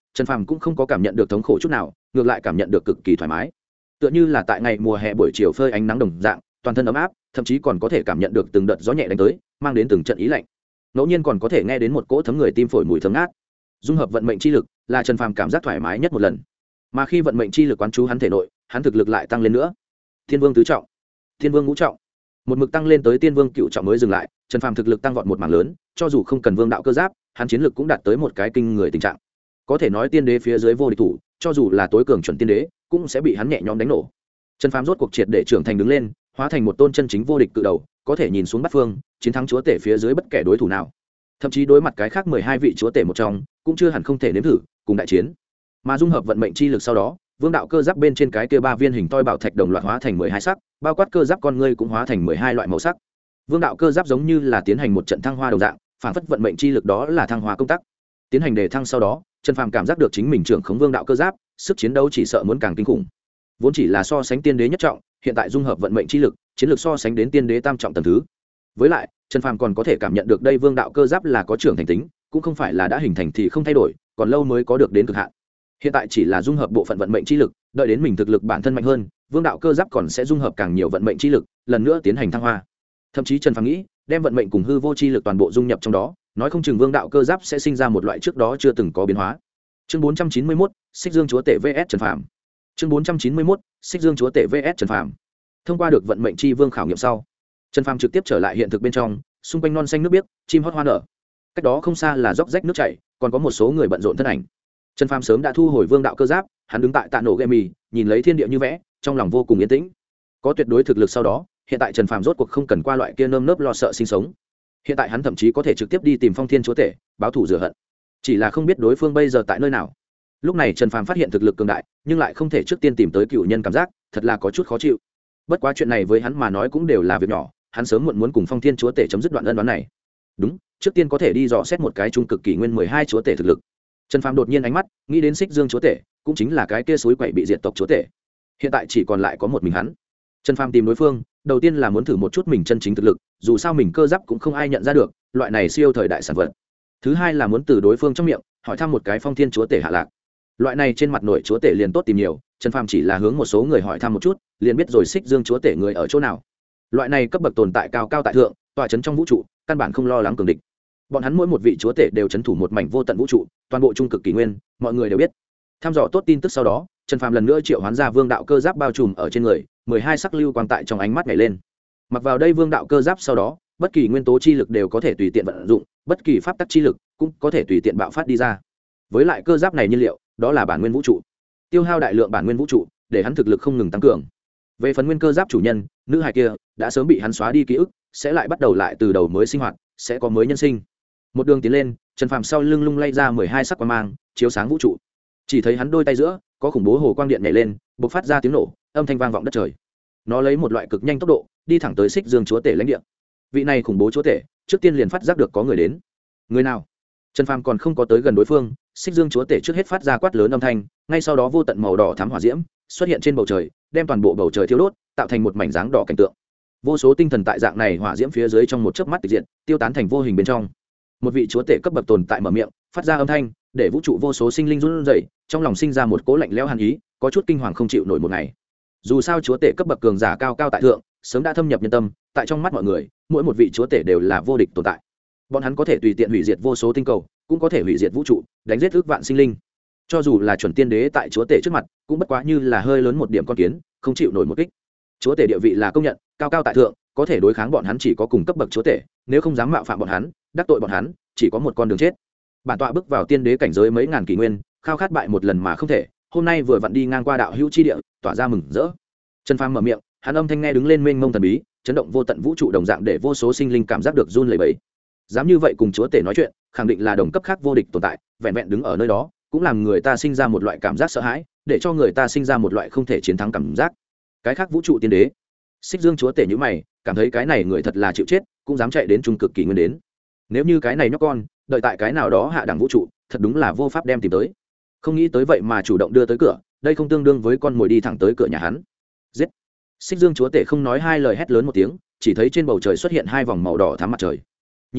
Trần Phàm cũng không có cảm nhận được thống khổ chút nào, ngược lại cảm nhận được cực kỳ thoải mái, tựa như là tại ngày mùa hè buổi chiều phơi ánh nắng đồng dạng, toàn thân ấm áp, thậm chí còn có thể cảm nhận được từng đợt gió nhẹ đánh tới, mang đến từng trận ý lạnh. Ngẫu nhiên còn có thể nghe đến một cỗ thấm người tim phổi mùi thơm ngát. Dung hợp vận mệnh chi lực là Trần Phàm cảm giác thoải mái nhất một lần. Mà khi vận mệnh chi lực quán chú hắn thể nội, hắn thực lực lại tăng lên nữa. Thiên Vương tứ trọng, Thiên Vương ngũ trọng, một mực tăng lên tới Tiên Vương cựu trọng mới dừng lại. Trần Phàm thực lực tăng vọt một mảng lớn, cho dù không cần vương đạo cơ giáp, hắn chiến lực cũng đạt tới một cái kinh người tình trạng. Có thể nói tiên đế phía dưới vô địch thủ, cho dù là tối cường chuẩn tiên đế, cũng sẽ bị hắn nhẹ nhõm đánh nổ. Trần Phàm rốt cuộc triệt để trưởng thành đứng lên, hóa thành một tôn chân chính vô địch cự đầu, có thể nhìn xuống bát phương, chiến thắng chúa tể phía dưới bất kể đối thủ nào. Thậm chí đối mặt cái khác mười hai vị chúa tể một trong, cũng chưa hẳn không thể nếm thử cùng đại chiến. Mà dung hợp vận mệnh chi lực sau đó, vương đạo cơ giáp bên trên cái kia ba viên hình toi bảo thạch đồng loạt hóa thành mười hai sắc, bao quát cơ giáp con ngươi cũng hóa thành mười hai loại màu sắc. Vương đạo cơ giáp giống như là tiến hành một trận thăng hoa đồng dạng, phản phất vận mệnh chi lực đó là thăng hoa công tác. Tiến hành đề thăng sau đó, Trần Phàm cảm giác được chính mình trưởng khống vương đạo cơ giáp, sức chiến đấu chỉ sợ muốn càng kinh khủng. Vốn chỉ là so sánh tiên đế nhất trọng, hiện tại dung hợp vận mệnh chi lực, chiến lược so sánh đến tiên đế tam trọng tầng thứ. Với lại, Trần Phàm còn có thể cảm nhận được đây vương đạo cơ giáp là có trưởng thành tính, cũng không phải là đã hình thành thì không thay đổi, còn lâu mới có được đến cực hạn. Hiện tại chỉ là dung hợp bộ phận vận mệnh chi lực, đợi đến mình thực lực bản thân mạnh hơn, vương đạo cơ giáp còn sẽ dung hợp càng nhiều vận mệnh chi lực, lần nữa tiến hành thăng hoa. Thậm chí Trần Phàm nghĩ, đem vận mệnh cùng hư vô chi lực toàn bộ dung nhập trong đó, nói không chừng vương đạo cơ giáp sẽ sinh ra một loại trước đó chưa từng có biến hóa. Chương bốn trăm chín mươi mốt, Xích Dương chúa tể vs Trần Phàm. Chương bốn trăm chín mươi mốt, Xích Dương chúa tể vs Trần Phàm. Thông qua được vận mệnh chi vương khảo nghiệm sau, Trần Phàm trực tiếp trở lại hiện thực bên trong, xung quanh non xanh nước biếc, chim hót hoa nở. Cách đó không xa là róc rách nước chảy, còn có một số người bận rộn thân ảnh. Trần Phàm sớm đã thu hồi vương đạo cơ giáp, hắn đứng tại tạ nổ gậy mì, nhìn lấy thiên địa như vẽ, trong lòng vô cùng yên tĩnh. Có tuyệt đối thực lực sau đó, hiện tại Trần Phàm rốt cuộc không cần qua loại kia nơm nớp lo sợ sinh sống. Hiện tại hắn thậm chí có thể trực tiếp đi tìm Phong Thiên chúa tể, báo thù rửa hận. Chỉ là không biết đối phương bây giờ tại nơi nào. Lúc này Trần Phàm phát hiện thực lực cường đại, nhưng lại không thể trước tiên tìm tới cựu nhân cảm giác, thật là có chút khó chịu. Bất quá chuyện này với hắn mà nói cũng đều là việc nhỏ, hắn sớm muộn muốn cùng Phong Thiên chúa tể chấm dứt đoạn ân oán này. Đúng, trước tiên có thể đi dò xét một cái trung cực kỷ nguyên mười hai chúa tể thực lực. Trần Phàm đột nhiên ánh mắt nghĩ đến Xích Dương chúa tể, cũng chính là cái kia suối quậy bị diệt tộc chúa tể. Hiện tại chỉ còn lại có một mình hắn. Trần Phàm tìm đối phương, đầu tiên là muốn thử một chút mình chân chính thực lực, dù sao mình cơ giáp cũng không ai nhận ra được, loại này siêu thời đại sản vật. Thứ hai là muốn từ đối phương trong miệng hỏi thăm một cái Phong Thiên chúa tể hạ lạc. Loại này trên mặt nội chúa tể liền tốt tìm nhiều, Trần Phàm chỉ là hướng một số người hỏi thăm một chút, liền biết rồi Xích Dương chúa tể người ở chỗ nào. Loại này cấp bậc tồn tại cao cao tại thượng, tọa chấn trong vũ trụ, căn bản không lo lắng cường địch. Bọn hắn mỗi một vị chúa tể đều chấn thủ một mảnh vô tận vũ trụ, toàn bộ trung cực kỷ nguyên, mọi người đều biết. Tham dò tốt tin tức sau đó, Trần Phàm lần nữa triệu hoán ra vương đạo cơ giáp bao trùm ở trên người, mười hai sắc lưu quang tại trong ánh mắt nhảy lên. Mặc vào đây vương đạo cơ giáp sau đó, bất kỳ nguyên tố chi lực đều có thể tùy tiện vận dụng, bất kỳ pháp tắc chi lực cũng có thể tùy tiện bạo phát đi ra. Với lại cơ giáp này nhiên liệu, đó là bản nguyên vũ trụ. Tiêu hao đại lượng bản nguyên vũ trụ, để hắn thực lực không ngừng tăng cường. Về phần nguyên cơ giáp chủ nhân, nữ hài kia đã sớm bị hắn xóa đi ký ức, sẽ lại bắt đầu lại từ đầu mới sinh hoạt, sẽ có mới nhân sinh. Một đường tiến lên, Trần Phàm sau lưng lung lay ra mười hai sắc quang mang, chiếu sáng vũ trụ. Chỉ thấy hắn đôi tay giữa có khủng bố hồ quang điện nhảy lên, bộc phát ra tiếng nổ, âm thanh vang vọng đất trời. Nó lấy một loại cực nhanh tốc độ đi thẳng tới Xích Dương chúa tể lãnh địa. Vị này khủng bố chúa tể trước tiên liền phát giác được có người đến. Người nào? Trần Phàm còn không có tới gần đối phương, Xích Dương chúa tể trước hết phát ra quát lớn âm thanh, ngay sau đó vô tận màu đỏ thắm hỏa diễm xuất hiện trên bầu trời, đem toàn bộ bầu trời thiêu đốt, tạo thành một mảnh dáng đỏ cảnh tượng. Vô số tinh thần tại dạng này hỏa diễm phía dưới trong một chớp mắt tịch diệt, tiêu tán thành vô hình bên trong. Một vị chúa tể cấp bậc tồn tại mở miệng, phát ra âm thanh, để vũ trụ vô số sinh linh run rẩy, trong lòng sinh ra một cỗ lạnh lẽo hàn ý, có chút kinh hoàng không chịu nổi một ngày. Dù sao chúa tể cấp bậc cường giả cao cao tại thượng, sớm đã thâm nhập nhân tâm, tại trong mắt mọi người, mỗi một vị chúa tể đều là vô địch tồn tại. Bọn hắn có thể tùy tiện hủy diệt vô số tinh cầu, cũng có thể hủy diệt vũ trụ, đánh giết ước vạn sinh linh. Cho dù là chuẩn tiên đế tại chúa tể trước mặt, cũng bất quá như là hơi lớn một điểm con kiến, không chịu nổi một kích. Chúa tể địa vị là công nhận, cao cao tại thượng, có thể đối kháng bọn hắn chỉ có cùng cấp bậc chúa tể, nếu không dám mạo phạm bọn hắn, đắc tội bọn hắn, chỉ có một con đường chết. Bản tọa bước vào tiên đế cảnh giới mấy ngàn kỷ nguyên, khao khát bại một lần mà không thể, hôm nay vừa vặn đi ngang qua đạo hữu chi địa, tỏa ra mừng rỡ. Trần Phàm mở miệng, hắn âm thanh nghe đứng lên mênh mông thần bí, chấn động vô tận vũ trụ đồng dạng để vô số sinh linh cảm giác được run lẩy bẩy. Dám như vậy cùng chúa tể nói chuyện, khẳng định là đồng cấp khác vô địch tồn tại, vẹn vẹn đứng ở nơi đó, cũng làm người ta sinh ra một loại cảm giác sợ hãi, để cho người ta sinh ra một loại không thể chiến thắng cảm giác. Cái khác vũ trụ tiên đế, Xích Dương chúa tể như mày, cảm thấy cái này người thật là chịu chết, cũng dám chạy đến trung cực kỷ nguyên đến. Nếu như cái này nhóc con đợi tại cái nào đó hạ đẳng vũ trụ, thật đúng là vô pháp đem tìm tới. Không nghĩ tới vậy mà chủ động đưa tới cửa, đây không tương đương với con mồi đi thẳng tới cửa nhà hắn. Giết! Xích Dương chúa tể không nói hai lời hét lớn một tiếng, chỉ thấy trên bầu trời xuất hiện hai vòng màu đỏ thắm mặt trời. Nhìn kỹ,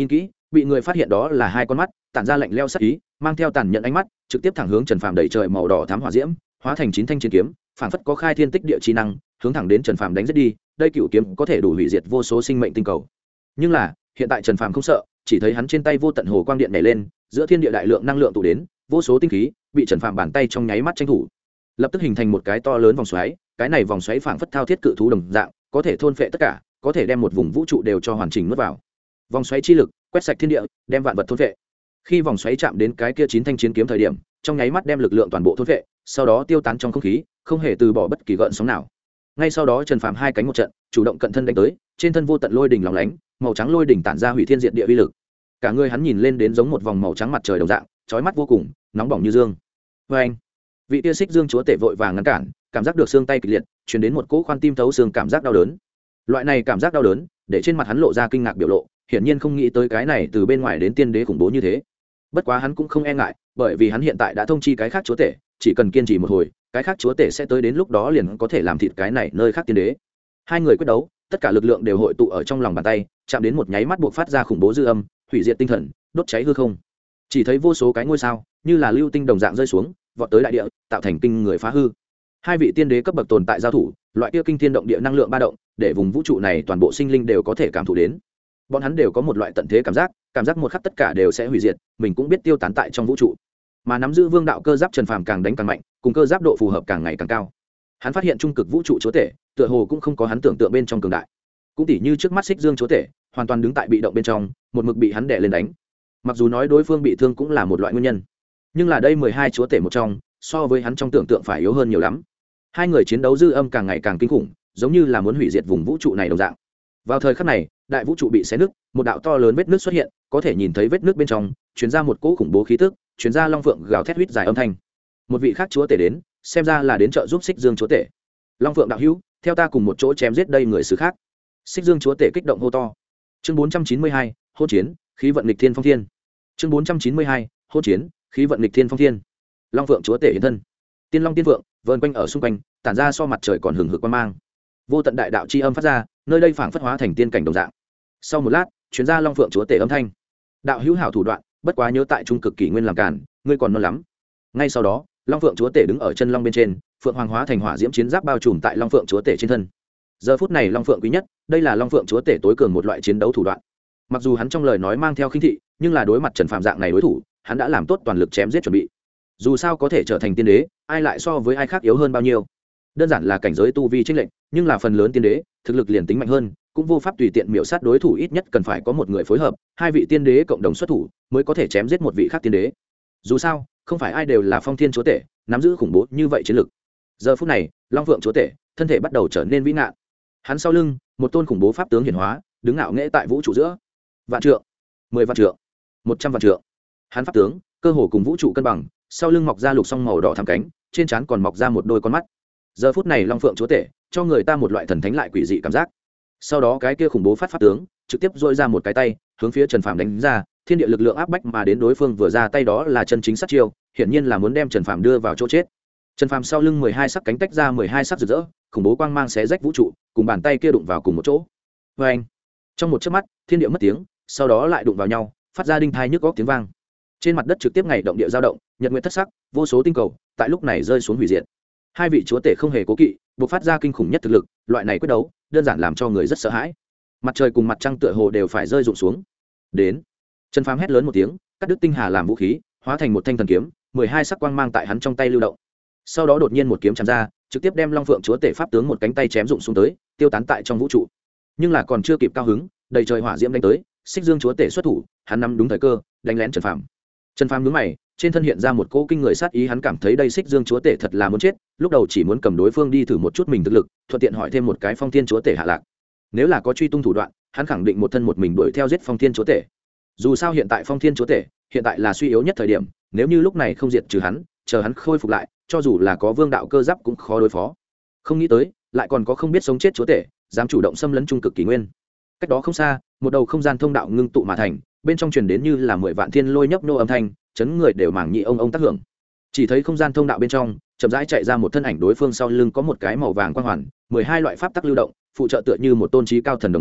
bị người phát hiện đó là hai con mắt tản ra lạnh leo sắc ý, mang theo tàn nhẫn ánh mắt trực tiếp thẳng hướng Trần Phàm đẩy trời màu đỏ thám hỏa diễm, hóa thành chín thanh chiến kiếm, phảng phất có khai thiên tích địa chi năng, hướng thẳng đến Trần Phàm đánh giết đi. Đây cựu kiếm có thể đủ hủy diệt vô số sinh mệnh tinh cầu. Nhưng là hiện tại Trần Phàm không sợ, chỉ thấy hắn trên tay vô tận hồ quang điện nhảy lên, giữa thiên địa đại lượng năng lượng tụ đến, vô số tinh khí bị Trần Phàm bàn tay trong nháy mắt tranh thủ, lập tức hình thành một cái to lớn vòng xoáy. Cái này vòng xoáy phảng phất thao thiết cự thú đồng dạng, có thể thôn phệ tất cả, có thể đem một vùng vũ trụ đều cho hoàn chỉnh nuốt vào. Vòng xoáy chi lực quét sạch thiên địa, đem vạn vật thôn phệ. Khi vòng xoáy chạm đến cái kia chín thanh chiến kiếm thời điểm, trong nháy mắt đem lực lượng toàn bộ thôn phệ, sau đó tiêu tán trong không khí, không hề từ bỏ bất kỳ gợn sóng nào. Ngay sau đó Trần Phàm hai cánh một trận, chủ động cận thân đánh tới, trên thân vô tận lôi đỉnh lóng lánh, màu trắng lôi đỉnh tản ra hủy thiên diệt địa uy lực. Cả người hắn nhìn lên đến giống một vòng màu trắng mặt trời đồng dạng, chói mắt vô cùng, nóng bỏng như dương. Và anh, vị tia xích dương chúa tể vội vàng ngăn cản, cảm giác được xương tay kịch liệt, truyền đến một cỗ khoan tim thấu xương cảm giác đau đớn. Loại này cảm giác đau đớn, để trên mặt hắn lộ ra kinh ngạc biểu lộ, hiển nhiên không nghĩ tới cái này từ bên ngoài đến tiên đế khủng bố như thế. Bất quá hắn cũng không e ngại, bởi vì hắn hiện tại đã thông chi cái khác chúa tể, chỉ cần kiên trì một hồi, cái khác chúa tể sẽ tới, đến lúc đó liền có thể làm thịt cái này nơi khác tiên đế. Hai người quyết đấu, tất cả lực lượng đều hội tụ ở trong lòng bàn tay, chạm đến một nháy mắt buộc phát ra khủng bố dư âm, hủy diệt tinh thần, đốt cháy hư không. Chỉ thấy vô số cái ngôi sao như là lưu tinh đồng dạng rơi xuống, vọt tới đại địa, tạo thành kinh người phá hư. Hai vị tiên đế cấp bậc tồn tại giao thủ, loại kia kinh thiên động địa năng lượng ba động, để vùng vũ trụ này toàn bộ sinh linh đều có thể cảm thụ đến. Bọn hắn đều có một loại tận thế cảm giác, cảm giác một khắc tất cả đều sẽ hủy diệt, mình cũng biết tiêu tán tại trong vũ trụ. Mà nắm giữ vương đạo cơ giáp Trần Phàm càng đánh càng mạnh, cùng cơ giáp độ phù hợp càng ngày càng cao. Hắn phát hiện trung cực vũ trụ chúa tể, tựa hồ cũng không có hắn tưởng tượng bên trong cường đại. Cũng tỉ như trước mắt xích dương chúa tể, hoàn toàn đứng tại bị động bên trong, một mực bị hắn đè lên đánh. Mặc dù nói đối phương bị thương cũng là một loại nguyên nhân, nhưng là đây mười hai chúa tể một trong, so với hắn trong tưởng tượng phải yếu hơn nhiều lắm. Hai người chiến đấu dư âm càng ngày càng kinh khủng, giống như là muốn hủy diệt vùng vũ trụ này đồng dạng. Vào thời khắc này, đại vũ trụ bị xé nứt, một đạo to lớn vết nứt xuất hiện, có thể nhìn thấy vết nứt bên trong truyền ra một cỗ khủng bố khí tức, truyền ra long phượng gào thét huýt dài âm thanh. Một vị khác chúa tể đến, xem ra là đến trợ giúp xích dương chúa tể. Long phượng đạo hữu, theo ta cùng một chỗ chém giết đây người xứ khác. Xích dương chúa tể kích động hô to. Chương bốn trăm chín mươi hai, hôn chiến, khí vận nghịch thiên phong thiên. Chương bốn trăm chín mươi hai, hôn chiến, khí vận nghịch thiên phong thiên. Long phượng chúa tể hiện thân, tiên long tiên phượng vờn quanh ở xung quanh, tản ra so mặt trời còn hừng hực quang mang. Vô tận đại đạo chi âm phát ra, nơi đây phảng phất hóa thành tiên cảnh đồng dạng. Sau một lát, chuyến ra long phượng chúa tể âm thanh. Đạo hữu hảo thủ đoạn, bất quá nhớ tại trung cực kỷ nguyên làm cản, ngươi còn non lắm. Ngay sau đó, long phượng chúa tể đứng ở chân long bên trên, phượng hoàng hóa thành hỏa diễm chiến giáp bao trùm tại long phượng chúa tể trên thân. Giờ phút này long phượng quý nhất, đây là long phượng chúa tể tối cường một loại chiến đấu thủ đoạn. Mặc dù hắn trong lời nói mang theo khinh thị, nhưng là đối mặt Trần Phàm dạng này đối thủ, hắn đã làm tốt toàn lực chém giết chuẩn bị. Dù sao có thể trở thành tiên đế, ai lại so với ai khác yếu hơn bao nhiêu? Đơn giản là cảnh giới tu vi chênh lệch, nhưng là phần lớn tiên đế, thực lực liền tính mạnh hơn, cũng vô pháp tùy tiện miểu sát đối thủ, ít nhất cần phải có một người phối hợp, hai vị tiên đế cộng đồng xuất thủ, mới có thể chém giết một vị khác tiên đế. Dù sao, không phải ai đều là phong thiên chúa tể, nắm giữ khủng bố như vậy chiến lực. Giờ phút này, long phượng chúa tể, thân thể bắt đầu trở nên vĩ ngạn. Hắn sau lưng, một tôn khủng bố pháp tướng hiển hóa, đứng ngạo nghễ tại vũ trụ giữa. Vạn trượng, mười vạn trượng, một trăm vạn trượng. Hắn pháp tướng, cơ hồ cùng vũ trụ cân bằng, sau lưng mọc ra lục song màu đỏ thắm cánh, trên trán còn mọc ra một đôi con mắt. Giờ phút này long phượng chúa tể, cho người ta một loại thần thánh lại quỷ dị cảm giác. Sau đó cái kia khủng bố phát pháp tướng, trực tiếp dội ra một cái tay, hướng phía Trần Phàm đánh ra, thiên địa lực lượng áp bách mà đến, đối phương vừa ra tay đó là chân chính sát chiêu, hiển nhiên là muốn đem Trần Phàm đưa vào chỗ chết. Trần Phàm sau lưng mười hai sắc cánh tách ra mười hai sắc rực rỡ, khủng bố quang mang xé rách vũ trụ, cùng bàn tay kia đụng vào cùng một chỗ. Và anh, trong một chớp mắt, thiên địa mất tiếng, sau đó lại đụng vào nhau, phát ra đinh thai nhức góc tiếng vang. Trên mặt đất trực tiếp ngày động địa dao động, nhật nguyệt thất sắc, vô số tinh cầu tại lúc này rơi xuống hủy diệt. Hai vị chúa tể không hề cố kỵ, buộc phát ra kinh khủng nhất thực lực, loại này quyết đấu đơn giản làm cho người rất sợ hãi. Mặt trời cùng mặt trăng tựa hồ đều phải rơi rụng xuống. Đến, Trần Phàm hét lớn một tiếng, cắt đứt tinh hà làm vũ khí, hóa thành một thanh thần kiếm, mười hai sắc quang mang tại hắn trong tay lưu động. Sau đó đột nhiên một kiếm chém ra, trực tiếp đem long phượng chúa tể pháp tướng một cánh tay chém rụng xuống tới, tiêu tán tại trong vũ trụ. Nhưng là còn chưa kịp cao hứng, đầy trời hỏa diễm đánh tới, xích dương chúa tể xuất thủ, hắn nắm đúng thời cơ, đánh lén Trần Phàm. Trần Phàm nhướng mày, trên thân hiện ra một cỗ kinh người sát ý, hắn cảm thấy đây xích dương chúa tể thật là muốn chết, lúc đầu chỉ muốn cầm đối phương đi thử một chút mình thực lực, thuận tiện hỏi thêm một cái phong thiên chúa tể hạ lạc. Nếu là có truy tung thủ đoạn, hắn khẳng định một thân một mình đuổi theo giết phong thiên chúa tể. Dù sao hiện tại phong thiên chúa tể hiện tại là suy yếu nhất thời điểm, nếu như lúc này không diệt trừ hắn, chờ hắn khôi phục lại, cho dù là có vương đạo cơ giáp cũng khó đối phó. Không nghĩ tới, lại còn có không biết sống chết chúa tể, dám chủ động xâm lấn trung cực kỷ nguyên. Cách đó không xa, một đầu không gian thông đạo ngưng tụ mà thành, bên trong truyền đến như là mười vạn thiên lôi nhấp nô âm thanh, chấn người đều màng nhị ông ông tác hưởng. Chỉ thấy không gian thông đạo bên trong chậm rãi chạy ra một thân ảnh, đối phương sau lưng có một cái màu vàng quang hoàn, mười hai loại pháp tắc lưu động, phụ trợ tựa như một tôn trí cao thần đồng dạng,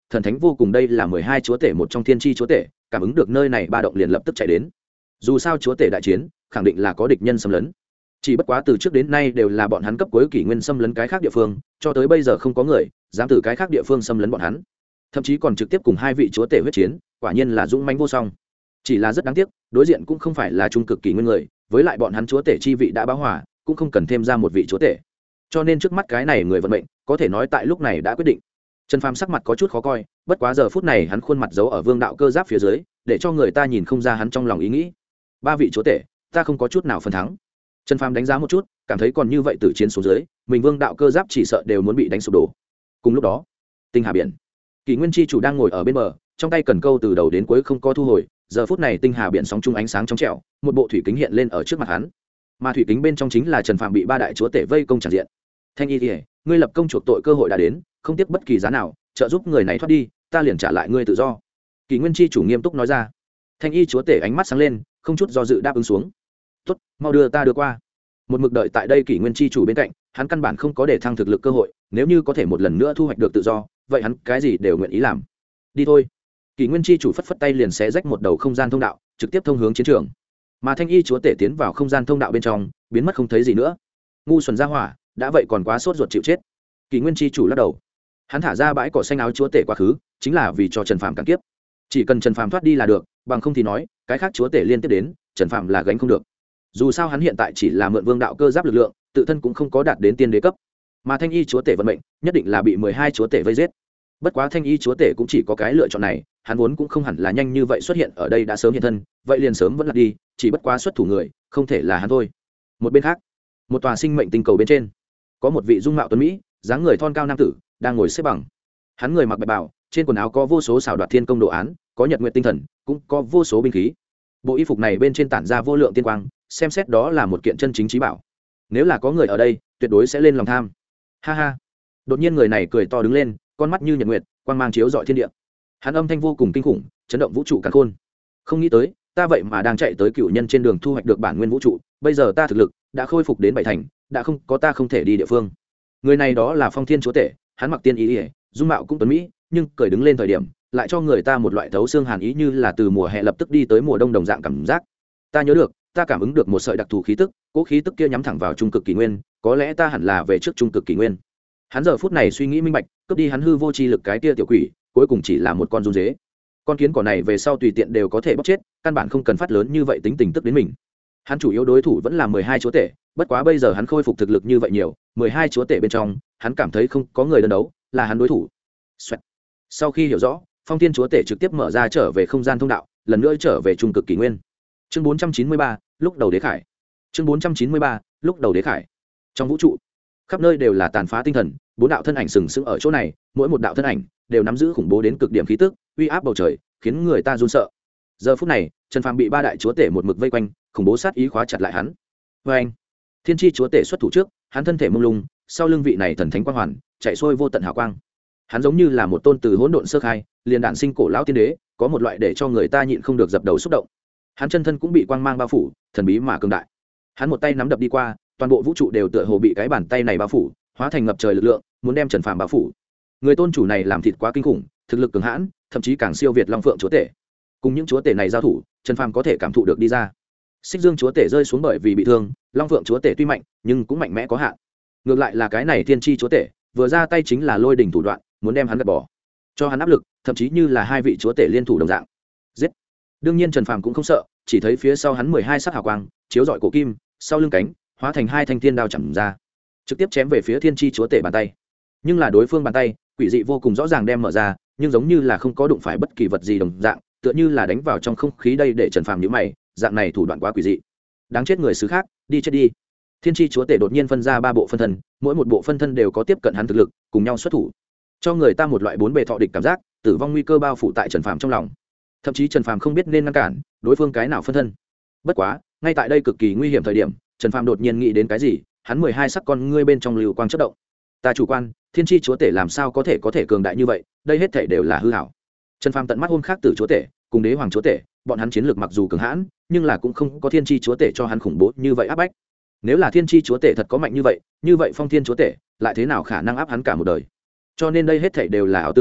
thần thánh vô cùng, đây là mười hai chúa tể một trong thiên tri chúa tể, cảm ứng được nơi này ba động liền lập tức chạy đến. Dù sao chúa tể đại chiến khẳng định là có địch nhân xâm lấn, chỉ bất quá từ trước đến nay đều là bọn hắn cấp cuối kỷ nguyên xâm lấn cái khác địa phương, cho tới bây giờ không có người dám từ cái khác địa phương xâm lấn bọn hắn, thậm chí còn trực tiếp cùng hai vị chúa tể huyết chiến, quả nhiên là dũng mãnh vô song. Chỉ là rất đáng tiếc, đối diện cũng không phải là trung cực kỷ nguyên người, với lại bọn hắn chúa tể chi vị đã báo hỏa, cũng không cần thêm ra một vị chúa tể, cho nên trước mắt cái này người vận mệnh có thể nói tại lúc này đã quyết định. Trần Phàm sắc mặt có chút khó coi, bất quá giờ phút này hắn khuôn mặt giấu ở vương đạo cơ giáp phía dưới, để cho người ta nhìn không ra hắn trong lòng ý nghĩ. Ba vị chúa tể, ta không có chút nào phần thắng. Trần Phàm đánh giá một chút, cảm thấy còn như vậy tử chiến xuống dưới, mình vương đạo cơ giáp chỉ sợ đều muốn bị đánh sụp đổ. Cùng lúc đó, tinh hà biển, Kỷ Nguyên chi chủ đang ngồi ở bên bờ, trong tay cần câu từ đầu đến cuối không có thu hồi. Giờ phút này tinh hà biển sóng chung ánh sáng trong trẻo, một bộ thủy kính hiện lên ở trước mặt hắn, mà thủy kính bên trong chính là Trần Phàm bị ba đại chúa tể vây công tràn diện. Thanh Y Lìa, ngươi lập công chuộc tội cơ hội đã đến, không tiếc bất kỳ giá nào trợ giúp người này thoát đi, ta liền trả lại ngươi tự do. Kỷ Nguyên chi chủ nghiêm túc nói ra. Thanh Y chúa tể ánh mắt sáng lên, không chút do dự đáp ứng xuống. Tốt, mau đưa ta đưa qua. Một mực đợi tại đây Kỷ Nguyên chi chủ bên cạnh, hắn căn bản không có để thăng thực lực cơ hội, nếu như có thể một lần nữa thu hoạch được tự do, vậy hắn cái gì đều nguyện ý làm. Đi thôi. Kỷ Nguyên chi chủ phất phất tay liền xé rách một đầu không gian thông đạo, trực tiếp thông hướng chiến trường. Mà Thanh Y chúa tể tiến vào không gian thông đạo bên trong, biến mất không thấy gì nữa. Ngu xuẩn ra hỏa, đã vậy còn quá sốt ruột chịu chết. Kỷ Nguyên chi chủ lắc đầu, hắn thả ra bãi cỏ xanh áo chúa tể quá khứ, chính là vì cho Trần Phàm cản kiếp. Chỉ cần Trần Phàm thoát đi là được, bằng không thì nói cái khác chúa tể liên tiếp đến, Trần Phàm là gánh không được. Dù sao hắn hiện tại chỉ là mượn vương đạo cơ giáp lực lượng, tự thân cũng không có đạt đến tiên đế cấp, mà Thanh Y chúa tể vận mệnh nhất định là bị mười hai chúa tể vây giết. Bất quá Thanh Y chúa tể cũng chỉ có cái lựa chọn này, hắn vốn cũng không hẳn là nhanh như vậy xuất hiện ở đây, đã sớm hiện thân, vậy liền sớm vẫn là đi, chỉ bất quá xuất thủ người không thể là hắn thôi. Một bên khác, một tòa sinh mệnh tinh cầu bên trên, có một vị dung mạo tuấn mỹ, dáng người thon cao nam tử đang ngồi xếp bằng. Hắn người mặc bạch bào, trên quần áo có vô số xảo đoạt thiên công đồ án, có nhật nguyệt tinh thần, cũng có vô số binh khí. Bộ y phục này bên trên tản ra vô lượng tiên quang, xem xét đó là một kiện chân chính trí bảo. Nếu là có người ở đây, tuyệt đối sẽ lên lòng tham. Ha ha. Đột nhiên người này cười to đứng lên, con mắt như nhật nguyệt, quang mang chiếu rọi thiên địa. Hắn âm thanh vô cùng kinh khủng, chấn động vũ trụ càn khôn. Không nghĩ tới, ta vậy mà đang chạy tới cựu nhân trên đường thu hoạch được bản nguyên vũ trụ, bây giờ ta thực lực đã khôi phục đến bảy thành, đã không có ta không thể đi địa phương. Người này đó là Phong Thiên chúa tể, hắn mặc tiên ý, ý dung mạo cũng tuấn mỹ, nhưng cười đứng lên thời điểm lại cho người ta một loại thấu xương hàn ý, như là từ mùa hè lập tức đi tới mùa đông đồng dạng cảm giác. Ta nhớ được, ta cảm ứng được một sợi đặc thù khí tức, cỗ khí tức kia nhắm thẳng vào trung cực kỷ nguyên, có lẽ ta hẳn là về trước trung cực kỷ nguyên. Hắn giờ phút này suy nghĩ minh bạch, cướp đi hắn hư vô chi lực cái kia tiểu quỷ, cuối cùng chỉ là một con run dế. Con kiến cỏ này về sau tùy tiện đều có thể bóc chết, căn bản không cần phát lớn như vậy tính tình tức đến mình. Hắn chủ yếu đối thủ vẫn là mười hai chúa tể, bất quá bây giờ hắn khôi phục thực lực như vậy nhiều, mười hai chúa tể bên trong, hắn cảm thấy không có người đơn đấu là hắn đối thủ. Xoẹt. Sau khi hiểu rõ, Phong Thiên chúa tể trực tiếp mở ra trở về không gian thông đạo, lần nữa trở về trung cực kỷ nguyên. Chương bốn trăm chín mươi ba, lúc đầu đế khải. Chương bốn trăm chín mươi ba, lúc đầu đế khải. Trong vũ trụ, khắp nơi đều là tàn phá tinh thần, bốn đạo thân ảnh sừng sững ở chỗ này, mỗi một đạo thân ảnh đều nắm giữ khủng bố đến cực điểm khí tức, uy áp bầu trời, khiến người ta run sợ. Giờ phút này, Trần Phàm bị ba đại chúa tể một mực vây quanh, khủng bố sát ý khóa chặt lại hắn. Và anh, Thiên Chi chúa tể xuất thủ trước, hắn thân thể mông lung, sau lưng vị này thần thánh quang hoàn, chạy xuôi vô tận hào quang. Hắn giống như là một tôn từ hỗn độn sơ khai, liền đản sinh cổ lão tiên đế, có một loại để cho người ta nhịn không được dập đầu xúc động. Hắn chân thân cũng bị quang mang bao phủ, thần bí mà cường đại. Hắn một tay nắm đập đi qua, toàn bộ vũ trụ đều tựa hồ bị cái bàn tay này bao phủ, hóa thành ngập trời lực lượng, muốn đem Trần Phàm bao phủ. Người tôn chủ này làm thịt quá kinh khủng, thực lực cường hãn, thậm chí càng siêu việt Long Phượng chúa tể. Cùng những chúa tể này giao thủ, Trần Phàm có thể cảm thụ được đi ra. Xích Dương chúa tể rơi xuống bởi vì bị thương, Long Phượng chúa tể tuy mạnh, nhưng cũng mạnh mẽ có hạn. Ngược lại là cái này Thiên Chi chúa tể, vừa ra tay chính là lôi đỉnh thủ đoạn, muốn đem hắn gạt bỏ, cho hắn áp lực, thậm chí như là hai vị chúa tể liên thủ đồng dạng. Giết. Đương nhiên Trần Phàm cũng không sợ, chỉ thấy phía sau hắn mười hai sắc hào quang, chiếu rọi cổ kim, sau lưng cánh, hóa thành hai thanh thiên đao chầm ra, trực tiếp chém về phía Thiên Chi chúa tể bàn tay. Nhưng là đối phương bàn tay, quỷ dị vô cùng rõ ràng đem mở ra, nhưng giống như là không có đụng phải bất kỳ vật gì đồng dạng, tựa như là đánh vào trong không khí đây, để Trần Phàm nhíu mày, dạng này thủ đoạn quá quỷ dị. Đáng chết người xứ khác, đi chết đi. Thiên Chi chúa tể đột nhiên phân ra ba bộ phân thân, mỗi một bộ phân thân đều có tiếp cận hắn thực lực, cùng nhau xuất thủ, cho người ta một loại bốn bề thọ địch cảm giác, tử vong nguy cơ bao phủ tại Trần Phàm trong lòng. Thậm chí Trần Phàm không biết nên ngăn cản đối phương cái nào phân thân. Bất quá, ngay tại đây cực kỳ nguy hiểm thời điểm, Trần Phàm đột nhiên nghĩ đến cái gì, hắn mười hai sắc con ngươi bên trong lưu quang chớp động. Ta chủ quan, Thiên Chi chúa tể làm sao có thể có thể cường đại như vậy, đây hết thảy đều là hư ảo. Trần Phàm tận mắt hôm khác tử chúa tể cùng đế hoàng chúa tể, bọn hắn chiến lược mặc dù cường hãn, nhưng là cũng không có Thiên Chi chúa tể cho hắn khủng bố như vậy áp bách. Nếu là Thiên Chi chúa tể thật có mạnh như vậy, như vậy Phong Thiên chúa tể lại thế nào khả năng áp hắn cả một đời? Cho nên đây hết thảy đều là ảo tưởng,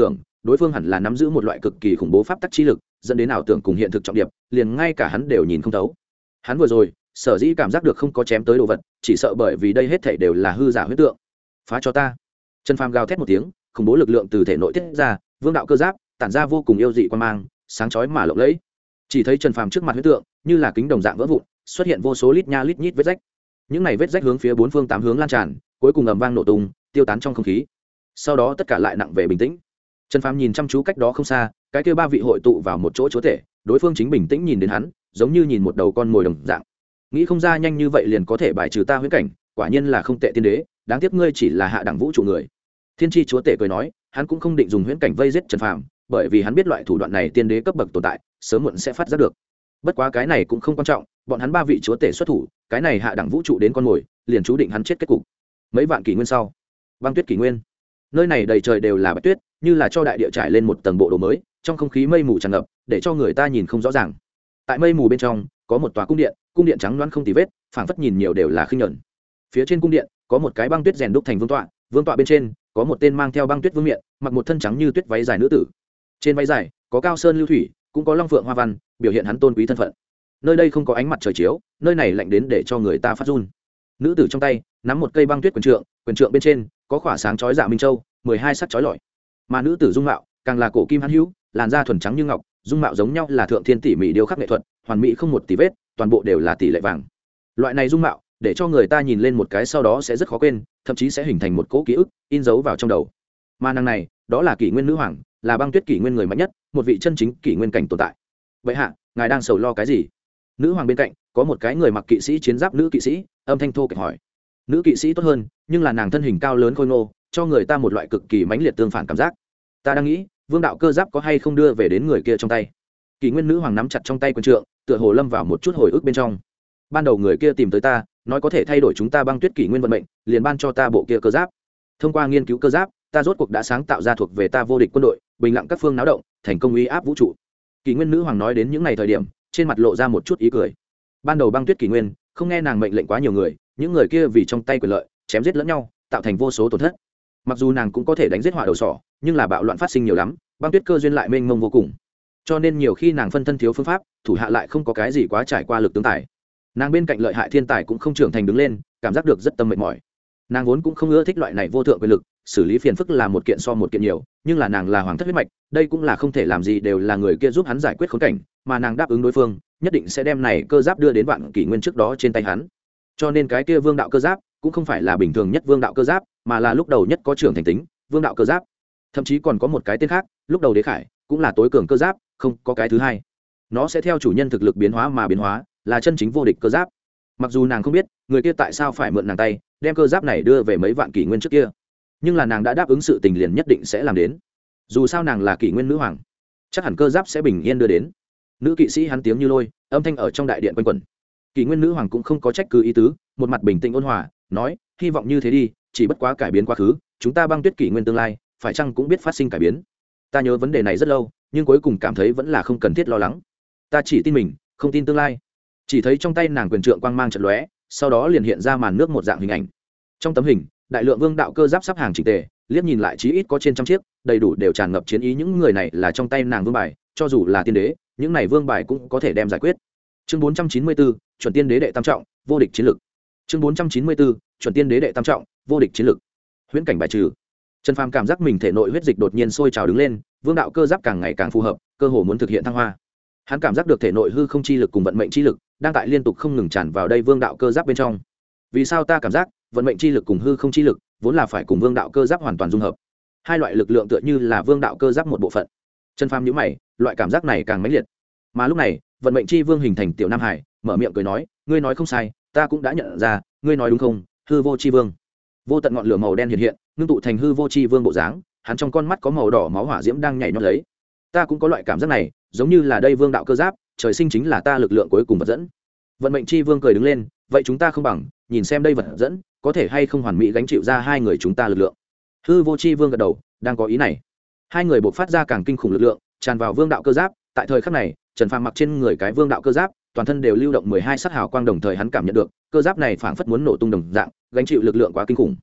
đối phương hẳn là nắm giữ một loại cực kỳ khủng bố pháp tắc chi lực, dẫn đến ảo tưởng cùng hiện thực trọng điệp liền ngay cả hắn đều nhìn không thấu. Hắn vừa rồi sở dĩ cảm giác được không có chém tới đồ vật, chỉ sợ bởi vì đây hết thảy đều là hư giả huyễn tượng. Phá cho ta! Trần Phàm gào thét một tiếng, khủng bố lực lượng từ thể nội tiết ra, vương đạo cơ giáp tản ra vô cùng yêu dị quan mang, sáng chói mà lộng lẫy. Chỉ thấy Trần Phàm trước mặt huyễn tượng như là kính đồng dạng vỡ vụn, xuất hiện vô số lít nha lít nhít vết rách. Những này vết rách hướng phía bốn phương tám hướng lan tràn, cuối cùng ầm vang nổ tung, tiêu tán trong không khí. Sau đó tất cả lại nặng về bình tĩnh. Trần Phàm nhìn chăm chú cách đó không xa, cái kia ba vị hội tụ vào một chỗ chúa tể, đối phương chính bình tĩnh nhìn đến hắn, giống như nhìn một đầu con mồi đồng dạng. Nghĩ không ra nhanh như vậy liền có thể bài trừ ta huyễn cảnh, quả nhiên là không tệ tiên đế, đáng tiếc ngươi chỉ là hạ đẳng vũ trụ người. Thiên tri chúa tể cười nói, hắn cũng không định dùng huyễn cảnh vây giết Trần Phàm, bởi vì hắn biết loại thủ đoạn này tiên đế cấp bậc tồn tại, sớm muộn sẽ phát giác được. Bất quá cái này cũng không quan trọng, bọn hắn ba vị chúa tể xuất thủ, cái này hạ đẳng vũ trụ đến con mồi, liền chú định hắn chết kết cục. Mấy vạn kỷ nguyên sau, băng tuyết kỷ nguyên, nơi này đầy trời đều là bạch tuyết, như là cho đại địa trải lên một tầng bộ đồ mới, trong không khí mây mù tràn ngập, để cho người ta nhìn không rõ ràng. Tại mây mù bên trong có một tòa cung điện, cung điện trắng loáng không tì vết, phảng phất nhìn nhiều đều là khinh nhẫn. Phía trên cung điện có một cái băng tuyết rèn đúc thành vương tọa, vương tọa bên trên có một tên mang theo băng tuyết vương miện, mặc một thân trắng như tuyết váy dài nữ tử. Trên váy dài có cao sơn lưu thủy, cũng có long phượng hoa văn, biểu hiện hắn tôn quý thân phận. Nơi đây không có ánh mặt trời chiếu, nơi này lạnh đến để cho người ta phát run. Nữ tử trong tay nắm một cây băng tuyết quyền trượng, quyền trượng bên trên có khỏa sáng chói dạ minh châu, mười hai sắc chói lọi. Mà nữ tử dung mạo càng là cổ kim hãn hữu, làn da thuần trắng như ngọc, dung mạo giống nhau là thượng thiên tỉ mỉ điêu khắc nghệ thuật, hoàn mỹ không một tí vết, toàn bộ đều là tỷ lệ vàng. Loại này dung mạo để cho người ta nhìn lên một cái sau đó sẽ rất khó quên, thậm chí sẽ hình thành một cỗ ký ức in dấu vào trong đầu. Mà nàng này đó là kỷ nguyên nữ hoàng, là băng tuyết kỷ nguyên người mạnh nhất, một vị chân chính kỷ nguyên cảnh tồn tại. Vậy hạ, ngài đang sầu lo cái gì? Nữ hoàng bên cạnh có một cái người mặc kỵ sĩ chiến giáp nữ kỵ sĩ, âm thanh thô kệch hỏi. Nữ kỵ sĩ tốt hơn, nhưng là nàng thân hình cao lớn khôi ngô, cho người ta một loại cực kỳ mãnh liệt tương phản cảm giác. Ta đang nghĩ, vương đạo cơ giáp có hay không đưa về đến người kia trong tay. Kỷ nguyên nữ hoàng nắm chặt trong tay quyền trượng, tựa hồ lâm vào một chút hồi ức bên trong. Ban đầu người kia tìm tới ta, nói có thể thay đổi chúng ta băng tuyết kỷ nguyên vận mệnh, liền ban cho ta bộ kia cơ giáp. Thông qua nghiên cứu cơ giáp, ta rốt cuộc đã sáng tạo ra thuộc về ta vô địch quân đội, bình lặng các phương náo động, thành công uy áp vũ trụ. Kỷ nguyên nữ hoàng nói đến những ngày thời điểm, trên mặt lộ ra một chút ý cười. Ban đầu băng tuyết kỷ nguyên không nghe nàng mệnh lệnh quá nhiều người, những người kia vì trong tay quyền lợi chém giết lẫn nhau, tạo thành vô số tổn thất. Mặc dù nàng cũng có thể đánh giết hỏa đầu sỏ, nhưng là bạo loạn phát sinh nhiều lắm, băng tuyết cơ duyên lại mênh mông vô cùng, cho nên nhiều khi nàng phân thân thiếu phương pháp, thủ hạ lại không có cái gì quá trải qua lực tướng tài. Nàng bên cạnh lợi hại thiên tài cũng không trưởng thành đứng lên, cảm giác được rất tâm mệt mỏi. Nàng vốn cũng không ưa thích loại này vô thượng quyền lực, xử lý phiền phức là một kiện so một kiện nhiều, nhưng là nàng là hoàng thất huyết mạch, đây cũng là không thể làm gì đều là người kia giúp hắn giải quyết khốn cảnh, mà nàng đáp ứng đối phương, nhất định sẽ đem này cơ giáp đưa đến vạn kỷ nguyên trước đó trên tay hắn. Cho nên cái kia vương đạo cơ giáp cũng không phải là bình thường nhất vương đạo cơ giáp, mà là lúc đầu nhất có trưởng thành tính vương đạo cơ giáp. Thậm chí còn có một cái tên khác, lúc đầu đế khải cũng là tối cường cơ giáp, không có cái thứ hai. Nó sẽ theo chủ nhân thực lực biến hóa mà biến hóa, là chân chính vô địch cơ giáp. Mặc dù nàng không biết người kia tại sao phải mượn nàng tay đem cơ giáp này đưa về mấy vạn kỷ nguyên trước kia, nhưng là nàng đã đáp ứng sự tình liền nhất định sẽ làm đến. Dù sao nàng là kỷ nguyên nữ hoàng, chắc hẳn cơ giáp sẽ bình yên đưa đến. Nữ kỵ sĩ hắn tiếng như lôi, âm thanh ở trong đại điện quanh quẩn. Kỷ nguyên nữ hoàng cũng không có trách cứ ý tứ, một mặt bình tĩnh ôn hòa nói, hy vọng như thế đi, chỉ bất quá cải biến quá khứ, chúng ta băng tuyết kỷ nguyên tương lai phải chăng cũng biết phát sinh cải biến. Ta nhớ vấn đề này rất lâu, nhưng cuối cùng cảm thấy vẫn là không cần thiết lo lắng. Ta chỉ tin mình, không tin tương lai. Chỉ thấy trong tay nàng quyền trượng quang mang chợt lóe, sau đó liền hiện ra màn nước một dạng hình ảnh. Trong tấm hình, đại lượng vương đạo cơ giáp sắp hàng chỉnh tề, liếc nhìn lại chí ít có trên trăm chiếc, đầy đủ đều tràn ngập chiến ý. Những người này là trong tay nàng vương bài, cho dù là tiên đế, những này vương bài cũng có thể đem giải quyết. Chương bốn trăm chín mươi bốn, chuẩn tiên đế đệ tam trọng, vô địch chiến lực. Chương bốn trăm chín mươi bốn, chuẩn tiên đế đệ tam trọng, vô địch chiến lực. Huyễn cảnh bài trừ. Trần Phàm cảm giác mình thể nội huyết dịch đột nhiên sôi trào đứng lên, vương đạo cơ giáp càng ngày càng phù hợp, cơ hồ muốn thực hiện thăng hoa. Hắn cảm giác được thể nội hư không chi lực cùng vận mệnh chi lực đang tại liên tục không ngừng tràn vào đây vương đạo cơ giáp bên trong. Vì sao ta cảm giác vận mệnh chi lực cùng hư không chi lực vốn là phải cùng vương đạo cơ giáp hoàn toàn dung hợp? Hai loại lực lượng tựa như là vương đạo cơ giáp một bộ phận. Trần Phàm nhíu mày, loại cảm giác này càng mãnh liệt. Mà lúc này, vận mệnh chi vương hình thành tiểu Nam Hải, mở miệng cười nói, ngươi nói không sai, ta cũng đã nhận ra, ngươi nói đúng không? Hư vô chi vương. Vô tận ngọn lửa màu đen hiện hiện, ngưng tụ thành hư vô chi vương bộ dáng, hắn trong con mắt có màu đỏ máu hỏa diễm đang nhảy nhót lấy. Ta cũng có loại cảm giác này, giống như là đây vương đạo cơ giáp, trời sinh chính là ta lực lượng cuối cùng vật dẫn. Vận mệnh chi vương cười đứng lên, vậy chúng ta không bằng, nhìn xem đây vật dẫn có thể hay không hoàn mỹ gánh chịu ra hai người chúng ta lực lượng. Hư vô chi vương gật đầu, đang có ý này. Hai người buộc phát ra càng kinh khủng lực lượng, tràn vào vương đạo cơ giáp. Tại thời khắc này, Trần Phàm mặc trên người cái vương đạo cơ giáp, toàn thân đều lưu động mười hai sắc hào quang, đồng thời hắn cảm nhận được cơ giáp này phảng phất muốn nổ tung đồng dạng, gánh chịu lực lượng quá kinh khủng.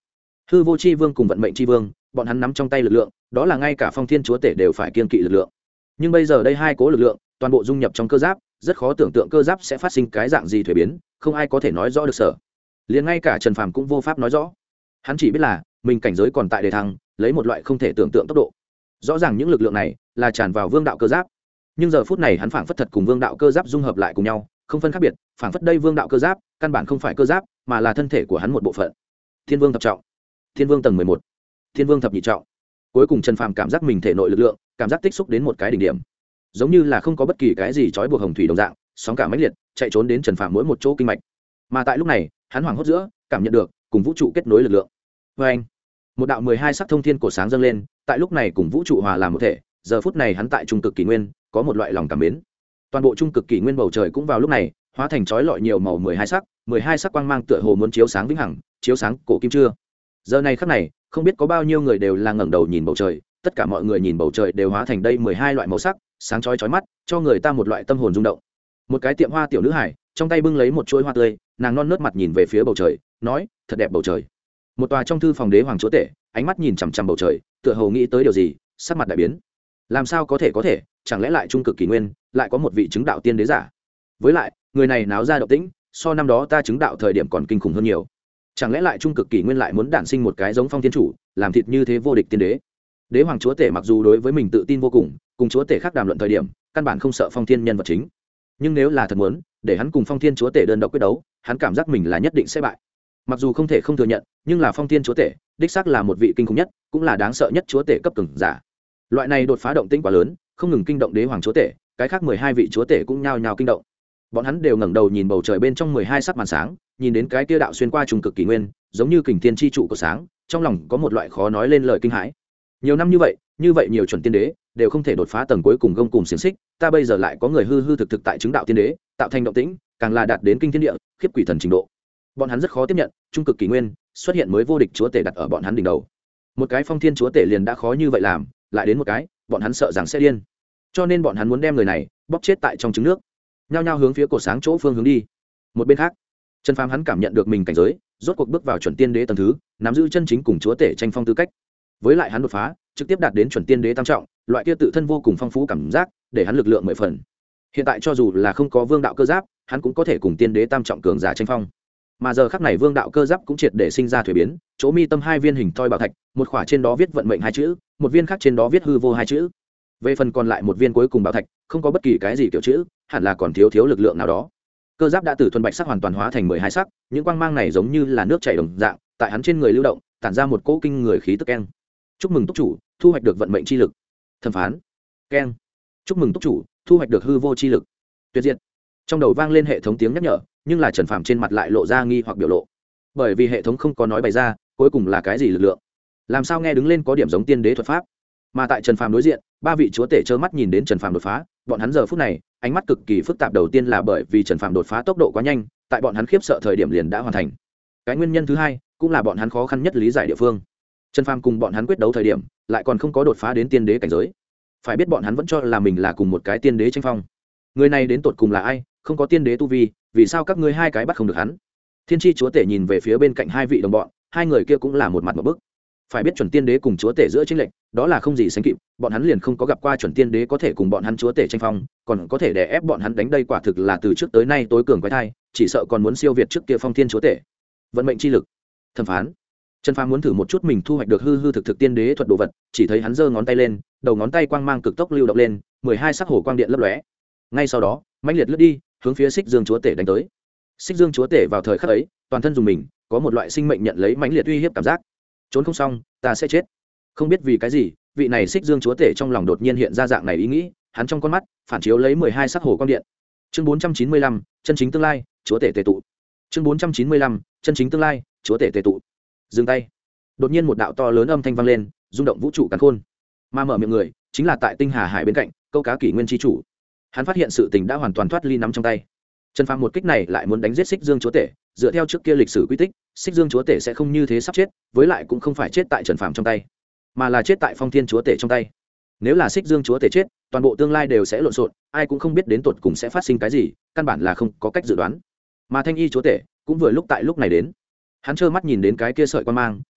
hư vô c h i vương cùng vận mệnh c h i vương bọn hắn nắm trong tay lực lượng đó là ngay cả phong thiên chúa tể đều phải kiên kỵ lực lượng. Nhưng bây giờ đây hai cố lực lượng toàn bộ dung nhập trong cơ giáp, rất khó tưởng tượng cơ giáp sẽ phát sinh cái dạng gì thuế biến, không ai có thể nói rõ được sở. Liền ngay cả Trần Phàm cũng vô pháp nói rõ. Hắn chỉ biết là mình cảnh giới còn tại đề thăng, lấy một loại không thể tưởng tượng tốc độ. Rõ ràng những lực lượng này là tràn vào vương đạo cơ giáp, nhưng giờ phút này hắn phảng phất thật cùng vương đạo cơ giáp dung hợp lại cùng nhau, không phân khác biệt, phảng phất đây vương đạo cơ giáp căn bản không phải cơ giáp, mà là thân thể của hắn một bộ phận. Thiên vương thập trọng, Thiên vương tầng mười một, Thiên vương thập nhị trọng. Cuối cùng Trần Phàm cảm giác mình thể nội lực lượng, cảm giác tích xúc đến một cái đỉnh điểm, giống như là không có bất kỳ cái gì trói buộc hồng thủy đồng dạng, sóng cả mãnh liệt, chạy trốn đến Trần Phàm mỗi một chỗ kinh mạch. Mà tại lúc này, hắn hoảng hốt giữa, cảm nhận được cùng vũ trụ kết nối lực lượng. Và anh, một đạo mười hai sắc thông thiên cổ sáng dâng lên, tại lúc này cùng vũ trụ hòa làm một thể. Giờ phút này hắn tại trung cực kỷ nguyên có một loại lòng cảm mến. Toàn bộ trung cực kỷ nguyên bầu trời cũng vào lúc này hóa thành chói lọi nhiều màu mười hai sắc, mười hai sắc quang mang tựa hồ muốn chiếu sáng vĩnh hằng, chiếu sáng cổ kim chưa. Giờ này khắc này, không biết có bao nhiêu người đều là ngẩng đầu nhìn bầu trời, tất cả mọi người nhìn bầu trời đều hóa thành đây mười hai loại màu sắc, sáng chói chói mắt, cho người ta một loại tâm hồn rung động. Một cái tiệm hoa tiểu nữ hải, trong tay bưng lấy một chuỗi hoa tươi, nàng non nớt mặt nhìn về phía bầu trời, nói: "Thật đẹp bầu trời." Một tòa trong thư phòng đế hoàng chúa tể, ánh mắt nhìn chằm chằm bầu trời, tựa hồ nghĩ tới điều gì, sắc mặt đại biến. Làm sao có thể có thể, chẳng lẽ lại trung cực kỷ nguyên lại có một vị chứng đạo tiên đế giả? Với lại, người này náo ra động tĩnh, so năm đó ta chứng đạo thời điểm còn kinh khủng hơn nhiều. Chẳng lẽ lại trung cực kỷ nguyên lại muốn đản sinh một cái giống phong thiên chủ, làm thịt như thế vô địch tiên đế? Đế hoàng chúa tể mặc dù đối với mình tự tin vô cùng, cùng chúa tể khác đàm luận thời điểm, căn bản không sợ phong thiên nhân vật chính. Nhưng nếu là thật muốn để hắn cùng phong thiên chúa tể đơn độc quyết đấu, hắn cảm giác mình là nhất định sẽ bại. Mặc dù không thể không thừa nhận, nhưng là phong thiên chúa tể đích xác là một vị kinh khủng nhất, cũng là đáng sợ nhất chúa tể cấp cường giả. Loại này đột phá động tĩnh quá lớn, không ngừng kinh động đế hoàng chúa tể, cái khác mười hai vị chúa tể cũng nhao nhao kinh động. Bọn hắn đều ngẩng đầu nhìn bầu trời bên trong mười hai sắc màn sáng, nhìn đến cái kia đạo xuyên qua trung cực kỷ nguyên, giống như kình thiên chi trụ của sáng, trong lòng có một loại khó nói lên lời kinh hãi. Nhiều năm như vậy, như vậy nhiều chuẩn tiên đế đều không thể đột phá tầng cuối cùng gông cùng xiềng xích, ta bây giờ lại có người hư hư thực thực tại chứng đạo tiên đế, tạo thành động tĩnh, càng là đạt đến kinh thiên địa, khiếp quỷ thần trình độ. Bọn hắn rất khó tiếp nhận, trung cực kỷ nguyên xuất hiện mới vô địch chúa tể đặt ở bọn hắn đỉnh đầu. Một cái phong thiên chúa tể liền đã khó như vậy làm, lại đến một cái, bọn hắn sợ rằng sẽ điên. Cho nên bọn hắn muốn đem người này bóp chết tại trong trứng nước, nhao nhao hướng phía cột sáng chỗ phương hướng đi. Một bên khác, Trần Phàm hắn cảm nhận được mình cảnh giới rốt cuộc bước vào chuẩn tiên đế tầng thứ, nắm giữ chân chính cùng chúa tể tranh phong tư cách. Với lại hắn đột phá, trực tiếp đạt đến chuẩn tiên đế tam trọng, loại kia tự thân vô cùng phong phú cảm giác, để hắn lực lượng mười phần. Hiện tại cho dù là không có vương đạo cơ giáp, hắn cũng có thể cùng tiên đế tam trọng cường giả tranh phong. Mà giờ khắc này vương đạo cơ giáp cũng triệt để sinh ra thuế biến, chỗ mi tâm hai viên hình thoi bảo thạch, một khỏa trên đó viết vận mệnh hai chữ, một viên khác trên đó viết hư vô hai chữ. Về phần còn lại một viên cuối cùng bảo thạch, không có bất kỳ cái gì kiểu chữ, hẳn là còn thiếu thiếu lực lượng nào đó. Cơ giáp đã từ thuần bạch sắc hoàn toàn hóa thành mười hai sắc, những quang mang này giống như là nước chảy đồng dạng, tại hắn trên người lưu động, tản ra một cỗ kinh người khí tức keng. Chúc mừng túc chủ, thu hoạch được vận mệnh chi lực. Thẩm phán. Keng. Chúc mừng túc chủ, thu hoạch được hư vô chi lực. Tuyệt diệt. Trong đầu vang lên hệ thống tiếng nhắc nhở, nhưng là Trần Phàm trên mặt lại lộ ra nghi hoặc biểu lộ. Bởi vì hệ thống không có nói bày ra, cuối cùng là cái gì lực lượng? Làm sao nghe đứng lên có điểm giống tiên đế thuật pháp? Mà tại Trần Phàm đối diện, ba vị chúa tể trơ mắt nhìn đến Trần Phàm đột phá, bọn hắn giờ phút này, ánh mắt cực kỳ phức tạp, đầu tiên là bởi vì Trần Phàm đột phá tốc độ quá nhanh, tại bọn hắn khiếp sợ thời điểm liền đã hoàn thành. Cái nguyên nhân thứ hai, cũng là bọn hắn khó khăn nhất lý giải địa phương. Trần Phàm cùng bọn hắn quyết đấu thời điểm, lại còn không có đột phá đến tiên đế cảnh giới. Phải biết bọn hắn vẫn cho là mình là cùng một cái tiên đế tranh phong. Người này đến tột cùng là ai, không có tiên đế tu vi, vì sao các ngươi hai cái bắt không được hắn? Thiên tri chúa tể nhìn về phía bên cạnh hai vị đồng bọn, hai người kia cũng là một mặt một bức. Phải biết chuẩn tiên đế cùng chúa tể giữa chênh lệch, đó là không gì sánh kịp, bọn hắn liền không có gặp qua chuẩn tiên đế có thể cùng bọn hắn chúa tể tranh phong, còn có thể đè ép bọn hắn đánh, đây quả thực là từ trước tới nay tối cường quái thai, chỉ sợ còn muốn siêu việt trước kia phong thiên chúa tể. Vận mệnh chi lực. Thẩm phán. Trần Phàm muốn thử một chút mình thu hoạch được hư hư thực thực tiên đế thuật đồ vật, chỉ thấy hắn giơ ngón tay lên, đầu ngón tay quang mang cực tốc lưu động lên, mười hai sắc hồ quang điện lấp lóe. Ngay sau đó, mãnh liệt lướt đi, hướng phía Xích Dương chúa tể đánh tới. Xích Dương chúa tể vào thời khắc ấy, toàn thân dùng mình, có một loại sinh mệnh nhận lấy mãnh liệt uy hiếp cảm giác. Trốn không xong, ta sẽ chết. Không biết vì cái gì, vị này Xích Dương chúa tể trong lòng đột nhiên hiện ra dạng này ý nghĩ, hắn trong con mắt phản chiếu lấy mười hai sắc hồ quang điện. Chương bốn trăm chín mươi lăm, chân chính tương lai, chúa tể tề tụ. Chương bốn trăm chín mươi lăm, chân chính tương lai, chúa tể tề tụ. Dừng tay. Đột nhiên một đạo to lớn âm thanh vang lên, rung động vũ trụ càn khôn. Mà mở miệng người, chính là tại Tinh Hà Hải bên cạnh, câu cá kỷ nguyên chi chủ. Hắn phát hiện sự tình đã hoàn toàn thoát ly nắm trong tay. Trần Phàm một kích này lại muốn đánh giết Xích Dương chúa tể, dựa theo trước kia lịch sử quy tích, Xích Dương chúa tể sẽ không như thế sắp chết, với lại cũng không phải chết tại Trần Phàm trong tay, mà là chết tại Phong Thiên chúa tể trong tay. Nếu là Xích Dương chúa tể chết, toàn bộ tương lai đều sẽ lộn xộn, ai cũng không biết đến tột cùng sẽ phát sinh cái gì, căn bản là không có cách dự đoán. Mà Thanh Y chúa tể cũng vừa lúc tại lúc này đến. Hắn trơ mắt nhìn đến cái kia sợi quan mang,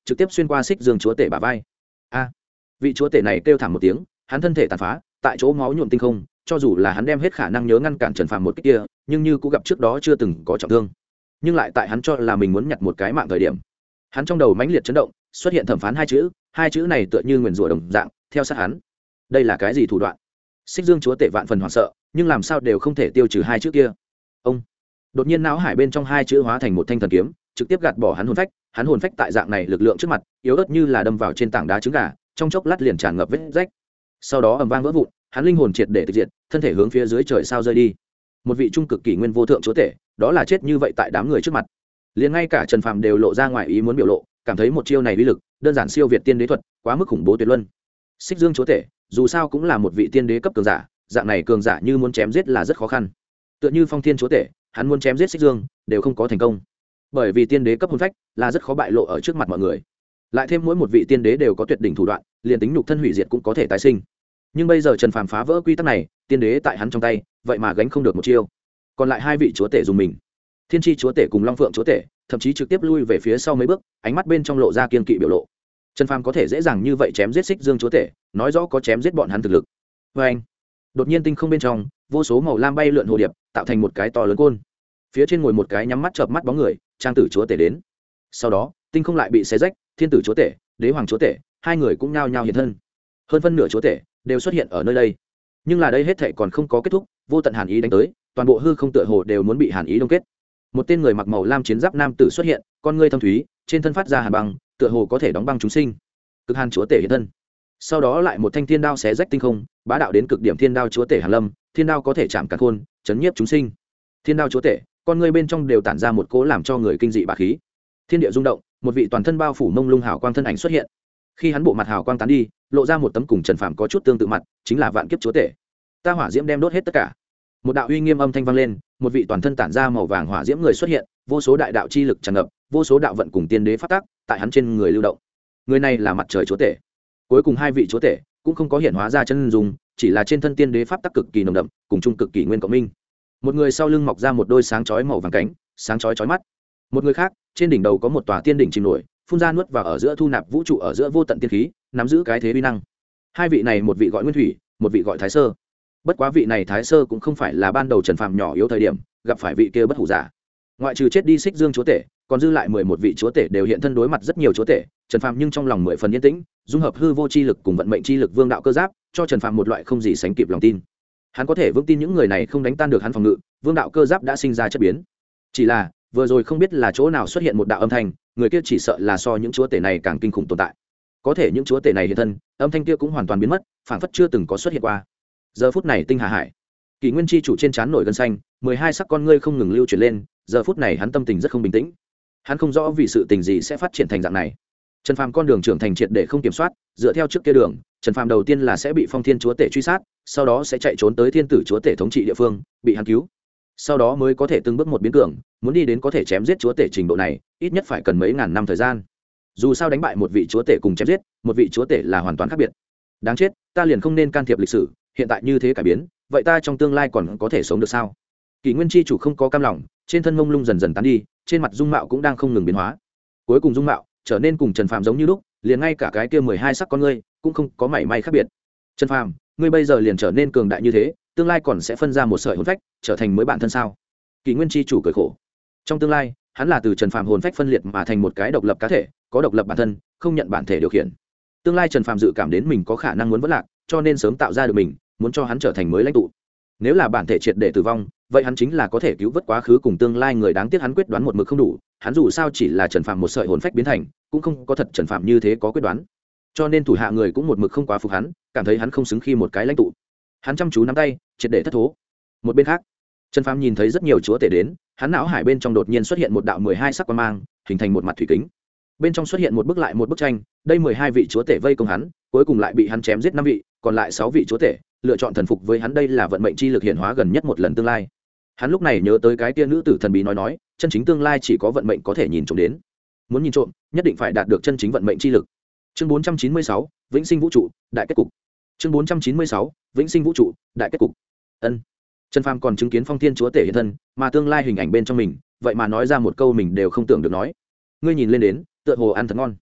trực tiếp xuyên qua xích dương chúa tể bả vai. A, vị chúa tể này kêu thảm một tiếng, hắn thân thể tàn phá, tại chỗ máu nhuộm tinh không, cho dù là hắn đem hết khả năng nhớ ngăn cản Trần Phàm một kích kia, nhưng như cũng gặp trước đó chưa từng có trọng thương. Nhưng lại tại hắn cho là mình muốn nhặt một cái mạng thời điểm, hắn trong đầu mãnh liệt chấn động, xuất hiện thẩm phán hai chữ, hai chữ này tựa như nguyền rủa đồng dạng, theo sát hắn. Đây là cái gì thủ đoạn? Xích Dương chúa tể vạn phần hoảng sợ, nhưng làm sao đều không thể tiêu trừ hai chữ kia. Ông đột nhiên não hải bên trong hai chữ hóa thành một thanh thần kiếm, trực tiếp gạt bỏ hắn hồn phách, hắn hồn phách tại dạng này lực lượng trước mặt, yếu ớt như là đâm vào trên tảng đá trứng gà, trong chốc lát liền tràn ngập vết rách. Sau đó ầm vang vỡ vụn, hắn linh hồn triệt để tịch diệt, thân thể hướng phía dưới trời sao rơi đi. Một vị trung cực kỷ nguyên vô thượng chúa tể, đó là chết như vậy tại đám người trước mặt. Liền ngay cả Trần Phàm đều lộ ra ngoài ý muốn biểu lộ, cảm thấy một chiêu này uy lực, đơn giản siêu việt tiên đế thuật, quá mức khủng bố tuyệt luân. Xích Dương chúa tể, dù sao cũng là một vị tiên đế cấp cường giả, dạng này cường giả như muốn chém giết là rất khó khăn. Tựa như Phong Thiên chúa tể, hắn muốn chém giết Xích Dương, đều không có thành công. Bởi vì tiên đế cấp hồn phách là rất khó bại lộ ở trước mặt mọi người. Lại thêm mỗi một vị tiên đế đều có tuyệt đỉnh thủ đoạn, liền tính nhục thân hủy diệt cũng có thể tái sinh. Nhưng bây giờ Trần Phàm phá vỡ quy tắc này, tiên đế tại hắn trong tay, vậy mà gánh không được một chiêu. Còn lại hai vị chúa tể dùng mình, Thiên Chi chúa tể cùng Long Phượng chúa tể, thậm chí trực tiếp lui về phía sau mấy bước, ánh mắt bên trong lộ ra kiên kỵ biểu lộ. Trần Phàm có thể dễ dàng như vậy chém giết Xích Dương chúa tể, nói rõ có chém giết bọn hắn thực lực. Và anh, đột nhiên tinh không bên trong, vô số màu lam bay lượn hồ điệp, tạo thành một cái to lớn côn. Phía trên ngồi một cái nhắm mắt chợp mắt bóng người, trang tử chúa tể đến. Sau đó, tinh không lại bị xé rách, thiên tử chúa tể, đế hoàng chúa tể, hai người cũng nhao nhao hiện thân. Hơn phân nửa chúa tể đều xuất hiện ở nơi đây. Nhưng là đây hết thảy còn không có kết thúc, vô tận hàn ý đánh tới, toàn bộ hư không tựa hồ đều muốn bị hàn ý đông kết. Một tên người mặc màu lam chiến giáp nam tử xuất hiện, con ngươi thâm thúy, trên thân phát ra hàn băng, tựa hồ có thể đóng băng chúng sinh. Cực hàn chúa tể hiện thân. Sau đó lại một thanh thiên đao xé rách tinh không, bá đạo đến cực điểm thiên đao chúa tể Hàn Lâm, thiên đao có thể chạm càn khôn, chấn nhiếp chúng sinh. Thiên đao chúa tể, con ngươi bên trong đều tản ra một cỗ làm cho người kinh dị bá khí. Thiên địa rung động, một vị toàn thân bao phủ mông lung hào quang thân ảnh xuất hiện. Khi hắn bộ mặt hào quang tán đi, lộ ra một tấm cùng Trần Phàm có chút tương tự mặt, chính là Vạn Kiếp chúa tể. Ta hỏa diễm đem đốt hết tất cả. Một đạo uy nghiêm âm thanh vang lên, một vị toàn thân tản ra màu vàng hỏa diễm người xuất hiện, vô số đại đạo chi lực tràn ngập, vô số đạo vận cùng tiên đế phát tác tại hắn trên người lưu động. Người này là mặt trời chúa tể. Cuối cùng hai vị chúa tể cũng không có hiện hóa ra chân dung, chỉ là trên thân tiên đế pháp tắc cực kỳ nồng đậm, cùng chung cực kỳ nguyên cộng minh. Một người sau lưng mọc ra một đôi sáng chói màu vàng cánh, sáng chói chói mắt. Một người khác, trên đỉnh đầu có một tòa tiên đỉnh chìm nổi, phun ra nuốt vào ở giữa thu nạp vũ trụ ở giữa vô tận tiên khí, nắm giữ cái thế uy năng. Hai vị này, một vị gọi Nguyên Thủy, một vị gọi Thái Sơ. Bất quá vị này Thái Sơ cũng không phải là ban đầu Trần Phàm nhỏ yếu thời điểm gặp phải vị kia bất hủ giả. Ngoại trừ chết đi Xích Dương chúa tể, còn dư lại mười một vị chúa tể đều hiện thân đối mặt rất nhiều chúa tể, Trần Phàm nhưng trong lòng mười phần yên tĩnh, dung hợp hư vô chi lực cùng vận mệnh chi lực vương đạo cơ giáp, cho Trần Phàm một loại không gì sánh kịp lòng tin. Hắn có thể vững tin những người này không đánh tan được hắn phòng ngự, vương đạo cơ giáp đã sinh ra chất biến. Chỉ là, vừa rồi không biết là chỗ nào xuất hiện một đạo âm thanh, người kia chỉ sợ là so những chúa tể này càng kinh khủng tồn tại. Có thể những chúa tể này hiện thân, âm thanh kia cũng hoàn toàn biến mất, phảng phất chưa từng có xuất hiện qua. Giờ phút này tinh hà hải, Kỷ Nguyên chi chủ trên trán nổi gân xanh, mười hai sắc con ngươi không ngừng lưu chuyển lên, giờ phút này hắn tâm tình rất không bình tĩnh. Hắn không rõ vì sự tình gì sẽ phát triển thành dạng này. Trần Phàm con đường trưởng thành triệt để không kiểm soát, dựa theo trước kia đường, Trần Phàm đầu tiên là sẽ bị Phong Thiên chúa tể truy sát, sau đó sẽ chạy trốn tới Thiên tử chúa tể thống trị địa phương, bị hắn cứu. Sau đó mới có thể từng bước một biến cường, muốn đi đến có thể chém giết chúa tể trình độ này, ít nhất phải cần mấy ngàn năm thời gian. Dù sao đánh bại một vị chúa tể cùng chém giết một vị chúa tể là hoàn toàn khác biệt. Đáng chết, ta liền không nên can thiệp lịch sử, hiện tại như thế cải biến, vậy ta trong tương lai còn có thể sống được sao? Kỷ Nguyên chi chủ không có cam lòng, trên thân mông lung dần dần tán đi, trên mặt dung mạo cũng đang không ngừng biến hóa. Cuối cùng dung mạo trở nên cùng Trần Phàm giống như lúc, liền ngay cả cái kia mười hai sắc con ngươi cũng không có mảy may khác biệt. Trần Phàm, ngươi bây giờ liền trở nên cường đại như thế, tương lai còn sẽ phân ra một sợi hồn phách, trở thành mới bản thân sao? Kỷ Nguyên chi chủ cười khổ. Trong tương lai, hắn là từ Trần Phàm hồn phách phân liệt mà thành một cái độc lập cá thể, có độc lập bản thân, không nhận bản thể điều khiển. Tương lai Trần Phàm dự cảm đến mình có khả năng muốn vỡ lạc, cho nên sớm tạo ra được mình, muốn cho hắn trở thành mới lãnh tụ. Nếu là bản thể triệt để tử vong, vậy hắn chính là có thể cứu vớt quá khứ cùng tương lai người, đáng tiếc hắn quyết đoán một mực không đủ, hắn dù sao chỉ là Trần Phàm một sợi hồn phách biến thành, cũng không có thật Trần Phàm như thế có quyết đoán. Cho nên thủ hạ người cũng một mực không quá phục hắn, cảm thấy hắn không xứng khi một cái lãnh tụ. Hắn chăm chú nắm tay, triệt để thất thố. Một bên khác, Trần Phàm nhìn thấy rất nhiều chúa tể đến, hắn não hải bên trong đột nhiên xuất hiện một đạo mười hai sắc quang mang, hình thành một mặt thủy kính. Bên trong xuất hiện một bức lại một bức tranh, đây mười hai vị chúa tể vây công hắn, cuối cùng lại bị hắn chém giết năm vị, còn lại sáu vị chúa tể lựa chọn thần phục với hắn, đây là vận mệnh chi lực hiện hóa gần nhất một lần tương lai. Hắn lúc này nhớ tới cái tia nữ tử thần bí nói nói, chân chính tương lai chỉ có vận mệnh có thể nhìn trộm đến. Muốn nhìn trộm, nhất định phải đạt được chân chính vận mệnh chi lực. Chương bốn trăm chín mươi sáu, Vĩnh sinh vũ trụ, đại kết cục. Chương bốn trăm chín mươi sáu, Vĩnh sinh vũ trụ, đại kết cục. Ân. Trần Phàm còn chứng kiến Phong Thiên chúa tể hiện thân, mà tương lai hình ảnh bên trong mình, vậy mà nói ra một câu mình đều không tưởng được nói. Ngươi nhìn lên đến, tựa hồ ăn thật ngon.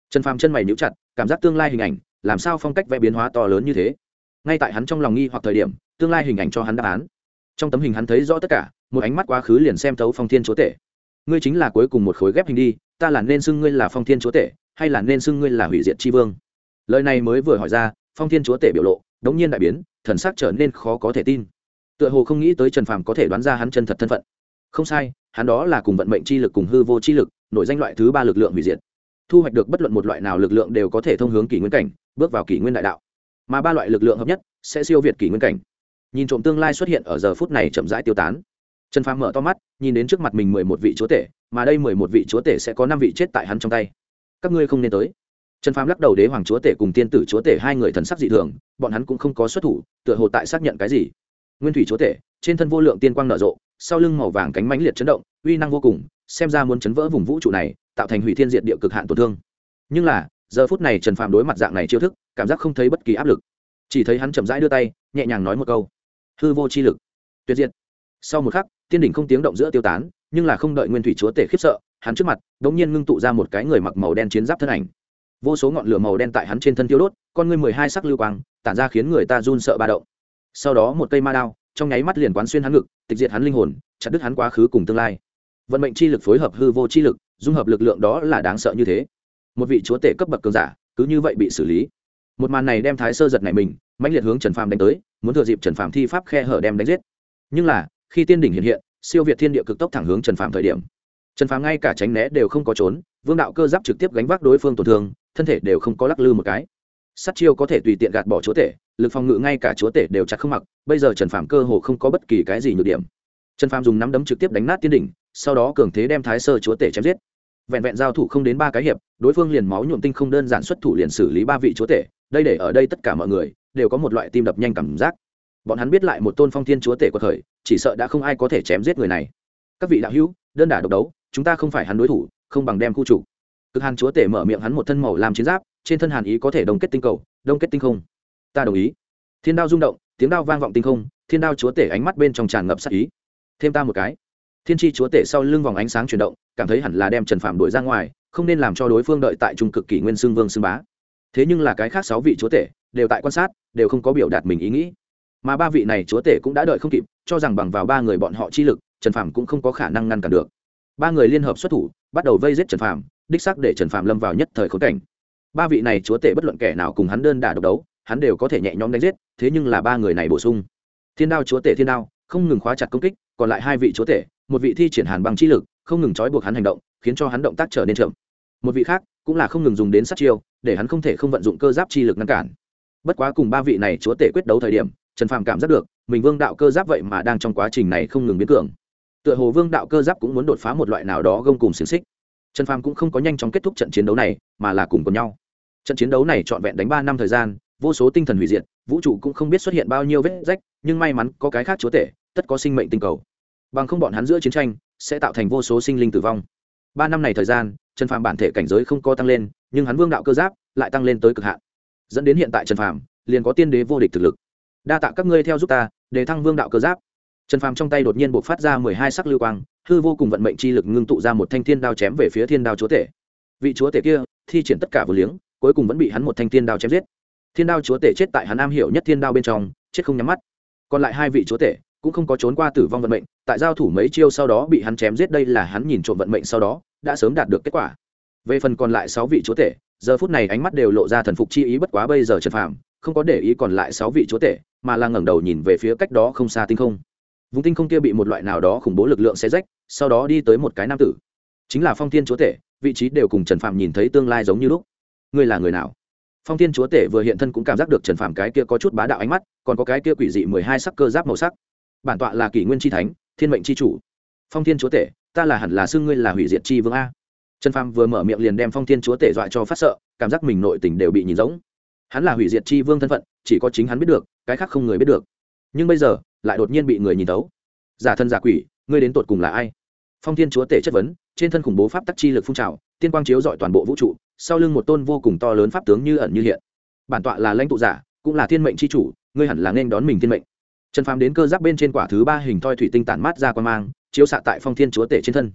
Trần Phàm chân mày nhíu chặt, cảm giác tương lai hình ảnh làm sao phong cách vẽ biến hóa to lớn như thế. Ngay tại hắn trong lòng nghi hoặc thời điểm, tương lai hình ảnh cho hắn đáp án. Trong tấm hình hắn thấy rõ tất cả, một ánh mắt quá khứ liền xem thấu Phong Thiên Chúa Tể. Ngươi chính là cuối cùng một khối ghép hình đi, ta là nên xưng ngươi là Phong Thiên Chúa Tể, hay là nên xưng ngươi là Hủy Diệt Chi Vương? Lời này mới vừa hỏi ra, Phong Thiên Chúa Tể biểu lộ đống nhiên đại biến, thần sắc trở nên khó có thể tin. Tựa hồ không nghĩ tới Trần Phàm có thể đoán ra hắn chân thật thân phận. Không sai, hắn đó là cùng vận mệnh chi lực cùng hư vô chi lực, nội danh loại thứ ba lực lượng hủy diệt. Thu hoạch được bất luận một loại nào lực lượng đều có thể thông hướng kỷ nguyên cảnh, bước vào kỷ nguyên đại đạo. Mà ba loại lực lượng hợp nhất sẽ siêu việt kỷ nguyên cảnh. Nhìn trộm tương lai xuất hiện ở giờ phút này chậm rãi tiêu tán. Trần Phàm mở to mắt, nhìn đến trước mặt mình mười một vị chúa tể, mà đây mười một vị chúa tể sẽ có năm vị chết tại hắn trong tay. Các ngươi không nên tới. Trần Phàm lắc đầu, đế hoàng chúa tể cùng tiên tử chúa tể hai người thần sắc dị thường, bọn hắn cũng không có xuất thủ, tựa hồ tại xác nhận cái gì. Nguyên thủy chúa tể, trên thân vô lượng tiên quang nở rộ, sau lưng màu vàng cánh mãnh liệt chấn động, uy năng vô cùng, xem ra muốn chấn vỡ vùng vũ trụ này, tạo thành hủy thiên diệt địa cực hạn tổn thương. Nhưng là, giờ phút này Trần Phàm đối mặt dạng này chiêu thức, cảm giác không thấy bất kỳ áp lực. Chỉ thấy hắn chậm rãi đưa tay, nhẹ nhàng nói một câu: "Hư vô chi lực, tuyệt diệt." Sau một khắc, tiên đỉnh không tiếng động giữa tiêu tán, nhưng là không đợi Nguyên thủy chúa tể khiếp sợ, hắn trước mặt đột nhiên ngưng tụ ra một cái người mặc màu đen chiến giáp thân ảnh. Vô số ngọn lửa màu đen tại hắn trên thân tiêu đốt, con ngươi mười hai sắc lưu quang tản ra khiến người ta run sợ ba động. Sau đó một cây ma đao trong nháy mắt liền quán xuyên hắn ngực, tịch diệt hắn linh hồn, chặt đứt hắn quá khứ cùng tương lai. Vận mệnh chi lực phối hợp hư vô chi lực, dung hợp lực lượng đó là đáng sợ như thế. Một vị chúa tể cấp bậc cường giả cứ như vậy bị xử lý. Một màn này đem Thái Sơ giật nảy mình, mãnh liệt hướng Trần Phàm đánh tới, muốn thừa dịp Trần Phàm thi pháp khe hở đem đánh giết. Nhưng là, khi tiên đỉnh hiện hiện, siêu việt thiên địa cực tốc thẳng hướng Trần Phàm thời điểm, Trần Phàm ngay cả tránh né đều không có trốn, vương đạo cơ giáp trực tiếp gánh vác đối phương tổn thương, thân thể đều không có lắc lư một cái. Sát chiêu có thể tùy tiện gạt bỏ chúa tể, lực phòng ngự ngay cả chúa tể đều chặt không mặc, bây giờ Trần Phàm cơ hồ không có bất kỳ cái gì nhược điểm. Trần Phàm dùng nắm đấm trực tiếp đánh nát tiên đỉnh, sau đó cường thế đem Thái Sơ chúa tể chém giết. Vẹn vẹn giao thủ không đến ba cái hiệp, đối phương liền máu nhuộm tinh không đơn giản xuất thủ liền xử lý ba vị chúa tể, đây để ở đây tất cả mọi người đều có một loại tim đập nhanh cảm giác. Bọn hắn biết lại một tôn Phong Thiên chúa tể quật khởi, chỉ sợ đã không ai có thể chém giết người này. Các vị đạo hữu, đơn đả độc đấu, chúng ta không phải hắn đối thủ, không bằng đem khu chủ. Cực Hàn chúa tể mở miệng, hắn một thân màu làm chiến giáp, trên thân hàn ý có thể đông kết tinh cầu, đông kết tinh không. Ta đồng ý. Thiên đao rung động, tiếng đao vang vọng tinh không, Thiên đao chúa tể ánh mắt bên trong tràn ngập sát ý. Thêm ta một cái. Thiên chi chúa tể sau lưng vòng ánh sáng chuyển động, cảm thấy hẳn là đem Trần Phàm đuổi ra ngoài, không nên làm cho đối phương đợi tại trung cực kỷ nguyên xương vương xương bá. Thế nhưng là cái khác sáu vị chúa tể đều tại quan sát, đều không có biểu đạt mình ý nghĩ. Mà ba vị này chúa tể cũng đã đợi không kịp, cho rằng bằng vào ba người bọn họ chi lực, Trần Phàm cũng không có khả năng ngăn cản được. Ba người liên hợp xuất thủ, bắt đầu vây giết Trần Phàm, đích xác để Trần Phàm lâm vào nhất thời khốn cảnh. Ba vị này chúa tể bất luận kẻ nào cùng hắn đơn đả độc đấu, hắn đều có thể nhẹ nhõm đánh giết, thế nhưng là ba người này bổ sung. Thiên đao chúa tể thiên đao không ngừng khóa chặt công kích, còn lại hai vị chúa tể, một vị thi triển hàn băng chi lực, không ngừng trói buộc hắn hành động, khiến cho hắn động tác trở nên chậm. Một vị khác cũng là không ngừng dùng đến sát chiêu, để hắn không thể không vận dụng cơ giáp chi lực ngăn cản. Bất quá cùng ba vị này chúa tể quyết đấu thời điểm, Trần Phàm cảm giác được, mình vương đạo cơ giáp vậy mà đang trong quá trình này không ngừng biến cường. Tựa hồ vương đạo cơ giáp cũng muốn đột phá một loại nào đó gông cùng xiềng xích. Trần Phàm cũng không có nhanh chóng kết thúc trận chiến đấu này, mà là cùng cùng nhau. Trận chiến đấu này trọn vẹn đánh ba năm thời gian, vô số tinh thần hủy diệt, vũ trụ cũng không biết xuất hiện bao nhiêu vết rách, nhưng may mắn có cái khác chúa tể, tất có sinh mệnh tinh cầu. Bằng không bọn hắn giữa chiến tranh sẽ tạo thành vô số sinh linh tử vong. Ba năm này thời gian, Trần Phàm bản thể cảnh giới không có tăng lên, nhưng hắn vương đạo cơ giáp lại tăng lên tới cực hạn, dẫn đến hiện tại Trần Phàm liền có tiên đế vô địch thực lực. Đa tạ các ngươi theo giúp ta, để thăng vương đạo cơ giáp. Trần Phàm trong tay đột nhiên bộc phát ra mười hai sắc lưu quang, hư vô cùng vận mệnh chi lực ngưng tụ ra một thanh thiên đao chém về phía thiên đao chúa tể. Vị chúa tể kia thi triển tất cả vô liếng, cuối cùng vẫn bị hắn một thanh thiên đao chém giết. Thiên đao chúa tể chết tại hắn am hiểu nhất thiên đao bên trong, chết không nhắm mắt. Còn lại hai vị chúa tể cũng không có trốn qua tử vong vận mệnh, tại giao thủ mấy chiêu sau đó bị hắn chém giết, đây là hắn nhìn trộm vận mệnh sau đó đã sớm đạt được kết quả. Về phần còn lại sáu vị chúa tể, giờ phút này ánh mắt đều lộ ra thần phục chi ý, bất quá bây giờ Trần Phàm không có để ý còn lại sáu vị chúa tể, mà là ngẩng đầu nhìn về phía cách đó không xa tinh không. Vùng tinh không kia bị một loại nào đó khủng bố lực lượng xé rách, sau đó đi tới một cái nam tử, chính là Phong Thiên chúa tể, vị trí đều cùng Trần Phàm nhìn thấy tương lai giống như lúc. Ngươi là người nào? Phong Thiên chúa tể vừa hiện thân cũng cảm giác được Trần Phàm cái kia có chút bá đạo ánh mắt, còn có cái kia quỷ dị mười hai sắc cơ giáp màu sắc. Bản tọa là Kỷ Nguyên chi thánh, Thiên mệnh chi chủ. Phong Thiên chúa tể, ta là hẳn là xưng ngươi là hủy diệt chi vương a. Trần Phàm vừa mở miệng liền đem Phong Thiên chúa tể dọa cho phát sợ, cảm giác mình nội tình đều bị nhìn giống. Hắn là hủy diệt chi vương thân phận, chỉ có chính hắn biết được, cái khác không người biết được. Nhưng bây giờ, lại đột nhiên bị người nhìn thấu. Giả thân giả quỷ, ngươi đến tột cùng là ai? Phong Thiên chúa tể chất vấn, trên thân khủng bố pháp tắc chi lực phun trào, tiên quang chiếu rọi toàn bộ vũ trụ, sau lưng một tôn vô cùng to lớn pháp tướng như ẩn như hiện. Bản tọa là lãnh tụ giả, cũng là thiên mệnh chi chủ, ngươi hẳn là nên đón mình thiên mệnh. Trần Phàm đến cơ giáp bên trên quả thứ ba hình thoi thủy tinh tản mát ra quang mang, chiếu xạ tại Phong Thiên chúa tể trên thân.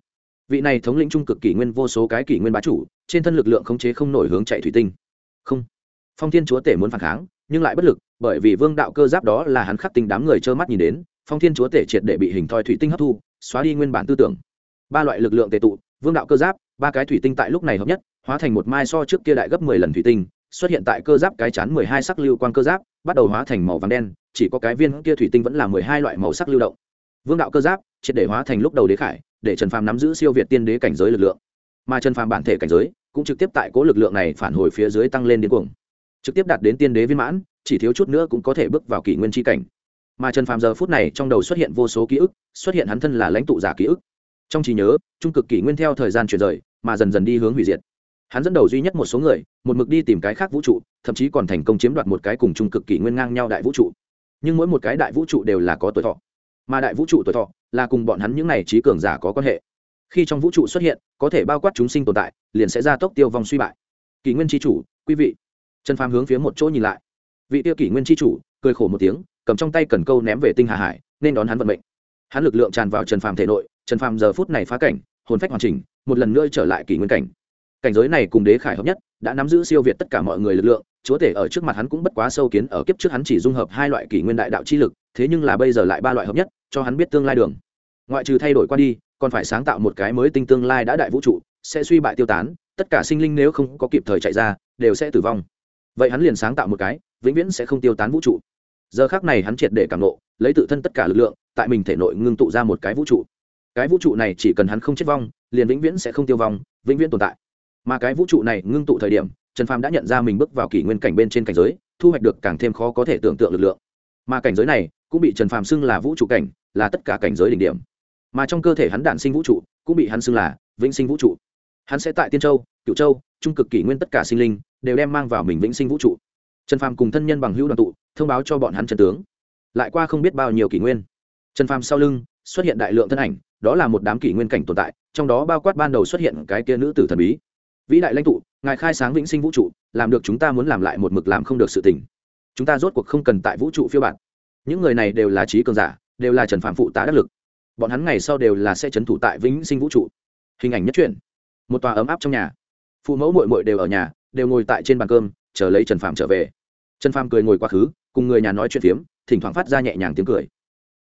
vị này thống lĩnh trung cực kỷ nguyên vô số cái kỷ nguyên bá chủ, trên thân lực lượng khống chế không nổi hướng chạy thủy tinh. Không, Phong Thiên Chúa Tể muốn phản kháng nhưng lại bất lực, bởi vì vương đạo cơ giáp đó là hắn khắc tinh đám người trơ mắt nhìn đến, Phong Thiên Chúa Tể triệt để bị hình thoi thủy tinh hấp thu, xóa đi nguyên bản tư tưởng. Ba loại lực lượng tề tụ, vương đạo cơ giáp, ba cái thủy tinh tại lúc này hợp nhất, hóa thành một mai so trước kia đại gấp mười lần thủy tinh, xuất hiện tại cơ giáp cái chán mười hai sắc lưu quang cơ giáp, bắt đầu hóa thành màu vàng đen, chỉ có cái viên kia thủy tinh vẫn là mười hai loại màu sắc lưu động. Vương đạo cơ giáp triệt để hóa thành lúc đầu đế khải, để Trần Phàm nắm giữ siêu việt tiên đế cảnh giới lực lượng. Mà Trần Phàm bản thể cảnh giới cũng trực tiếp tại cố lực lượng này phản hồi phía dưới tăng lên điên cuồng, trực tiếp đạt đến tiên đế viên mãn, chỉ thiếu chút nữa cũng có thể bước vào kỷ nguyên chi cảnh. Mà Trần Phàm giờ phút này trong đầu xuất hiện vô số ký ức, xuất hiện hắn thân là lãnh tụ giả ký ức. Trong trí nhớ, trung cực kỷ nguyên theo thời gian chuyển rời, mà dần dần đi hướng hủy diệt. Hắn dẫn đầu duy nhất một số người, một mực đi tìm cái khác vũ trụ, thậm chí còn thành công chiếm đoạt một cái cùng trung cực kỷ nguyên ngang nhau đại vũ trụ. Nhưng mỗi một cái đại vũ trụ đều là có tuổi thọ, mà đại vũ trụ tuổi thọ là cùng bọn hắn những này trí cường giả có quan hệ. Khi trong vũ trụ xuất hiện, có thể bao quát chúng sinh tồn tại, liền sẽ gia tốc tiêu vong suy bại. Kỷ nguyên chi chủ, quý vị. Trần Phàm hướng phía một chỗ nhìn lại. Vị tiêu kỷ nguyên chi chủ cười khổ một tiếng, cầm trong tay cần câu ném về tinh hà hải, nên đón hắn vận mệnh. Hắn lực lượng tràn vào Trần Phàm thể nội, Trần Phàm giờ phút này phá cảnh, hồn phách hoàn chỉnh, một lần nữa trở lại kỷ nguyên cảnh. Cảnh giới này cùng đế khải hợp nhất, đã nắm giữ siêu việt tất cả mọi người lực lượng, chúa tể ở trước mặt hắn cũng bất quá sâu kiến, ở kiếp trước hắn chỉ dung hợp hai loại kỷ nguyên đại đạo chi lực, thế nhưng là bây giờ lại ba loại hợp nhất, cho hắn biết tương lai đường. Ngoại trừ thay đổi qua đi, còn phải sáng tạo một cái mới tinh tương lai đã đại vũ trụ, sẽ suy bại tiêu tán, tất cả sinh linh nếu không có kịp thời chạy ra, đều sẽ tử vong. Vậy hắn liền sáng tạo một cái, vĩnh viễn sẽ không tiêu tán vũ trụ. Giờ khắc này hắn triệt để cảm ngộ, lấy tự thân tất cả lực lượng, tại mình thể nội ngưng tụ ra một cái vũ trụ. Cái vũ trụ này chỉ cần hắn không chết vong, liền vĩnh viễn sẽ không tiêu vong, vĩnh viễn tồn tại. Mà cái vũ trụ này ngưng tụ thời điểm, Trần Phàm đã nhận ra mình bước vào kỷ nguyên cảnh bên trên cảnh giới, thu hoạch được càng thêm khó có thể tưởng tượng lực lượng. Mà cảnh giới này cũng bị Trần Phàm xưng là vũ trụ cảnh, là tất cả cảnh giới đỉnh điểm. Mà trong cơ thể hắn đản sinh vũ trụ, cũng bị hắn xưng là vĩnh sinh vũ trụ. Hắn sẽ tại Tiên Châu, Cửu Châu, trung cực kỷ nguyên tất cả sinh linh đều đem mang vào mình vĩnh sinh vũ trụ. Trần Phàm cùng thân nhân bằng hữu đoàn tụ, thông báo cho bọn hắn chân tướng. Lại qua không biết bao nhiêu kỷ nguyên, Trần Phàm sau lưng xuất hiện đại lượng thân ảnh, đó là một đám kỷ nguyên cảnh tồn tại, trong đó bao quát ban đầu xuất hiện cái kia nữ tử thần bí. Vĩ đại lãnh tụ, ngài khai sáng vĩnh sinh vũ trụ, làm được chúng ta muốn làm lại một mực làm không được sự tình. Chúng ta rốt cuộc không cần tại vũ trụ phiêu bạt. Những người này đều là trí cường giả, đều là Trần Phàm phụ tá đắc lực. Bọn hắn ngày sau đều là sẽ trấn thủ tại vĩnh sinh vũ trụ. Hình ảnh nhất truyện. Một tòa ấm áp trong nhà, phụ mẫu muội muội đều ở nhà, đều ngồi tại trên bàn cơm, chờ lấy Trần Phàm trở về. Trần Phàm cười ngồi quá khứ, cùng người nhà nói chuyện phiếm, thỉnh thoảng phát ra nhẹ nhàng tiếng cười.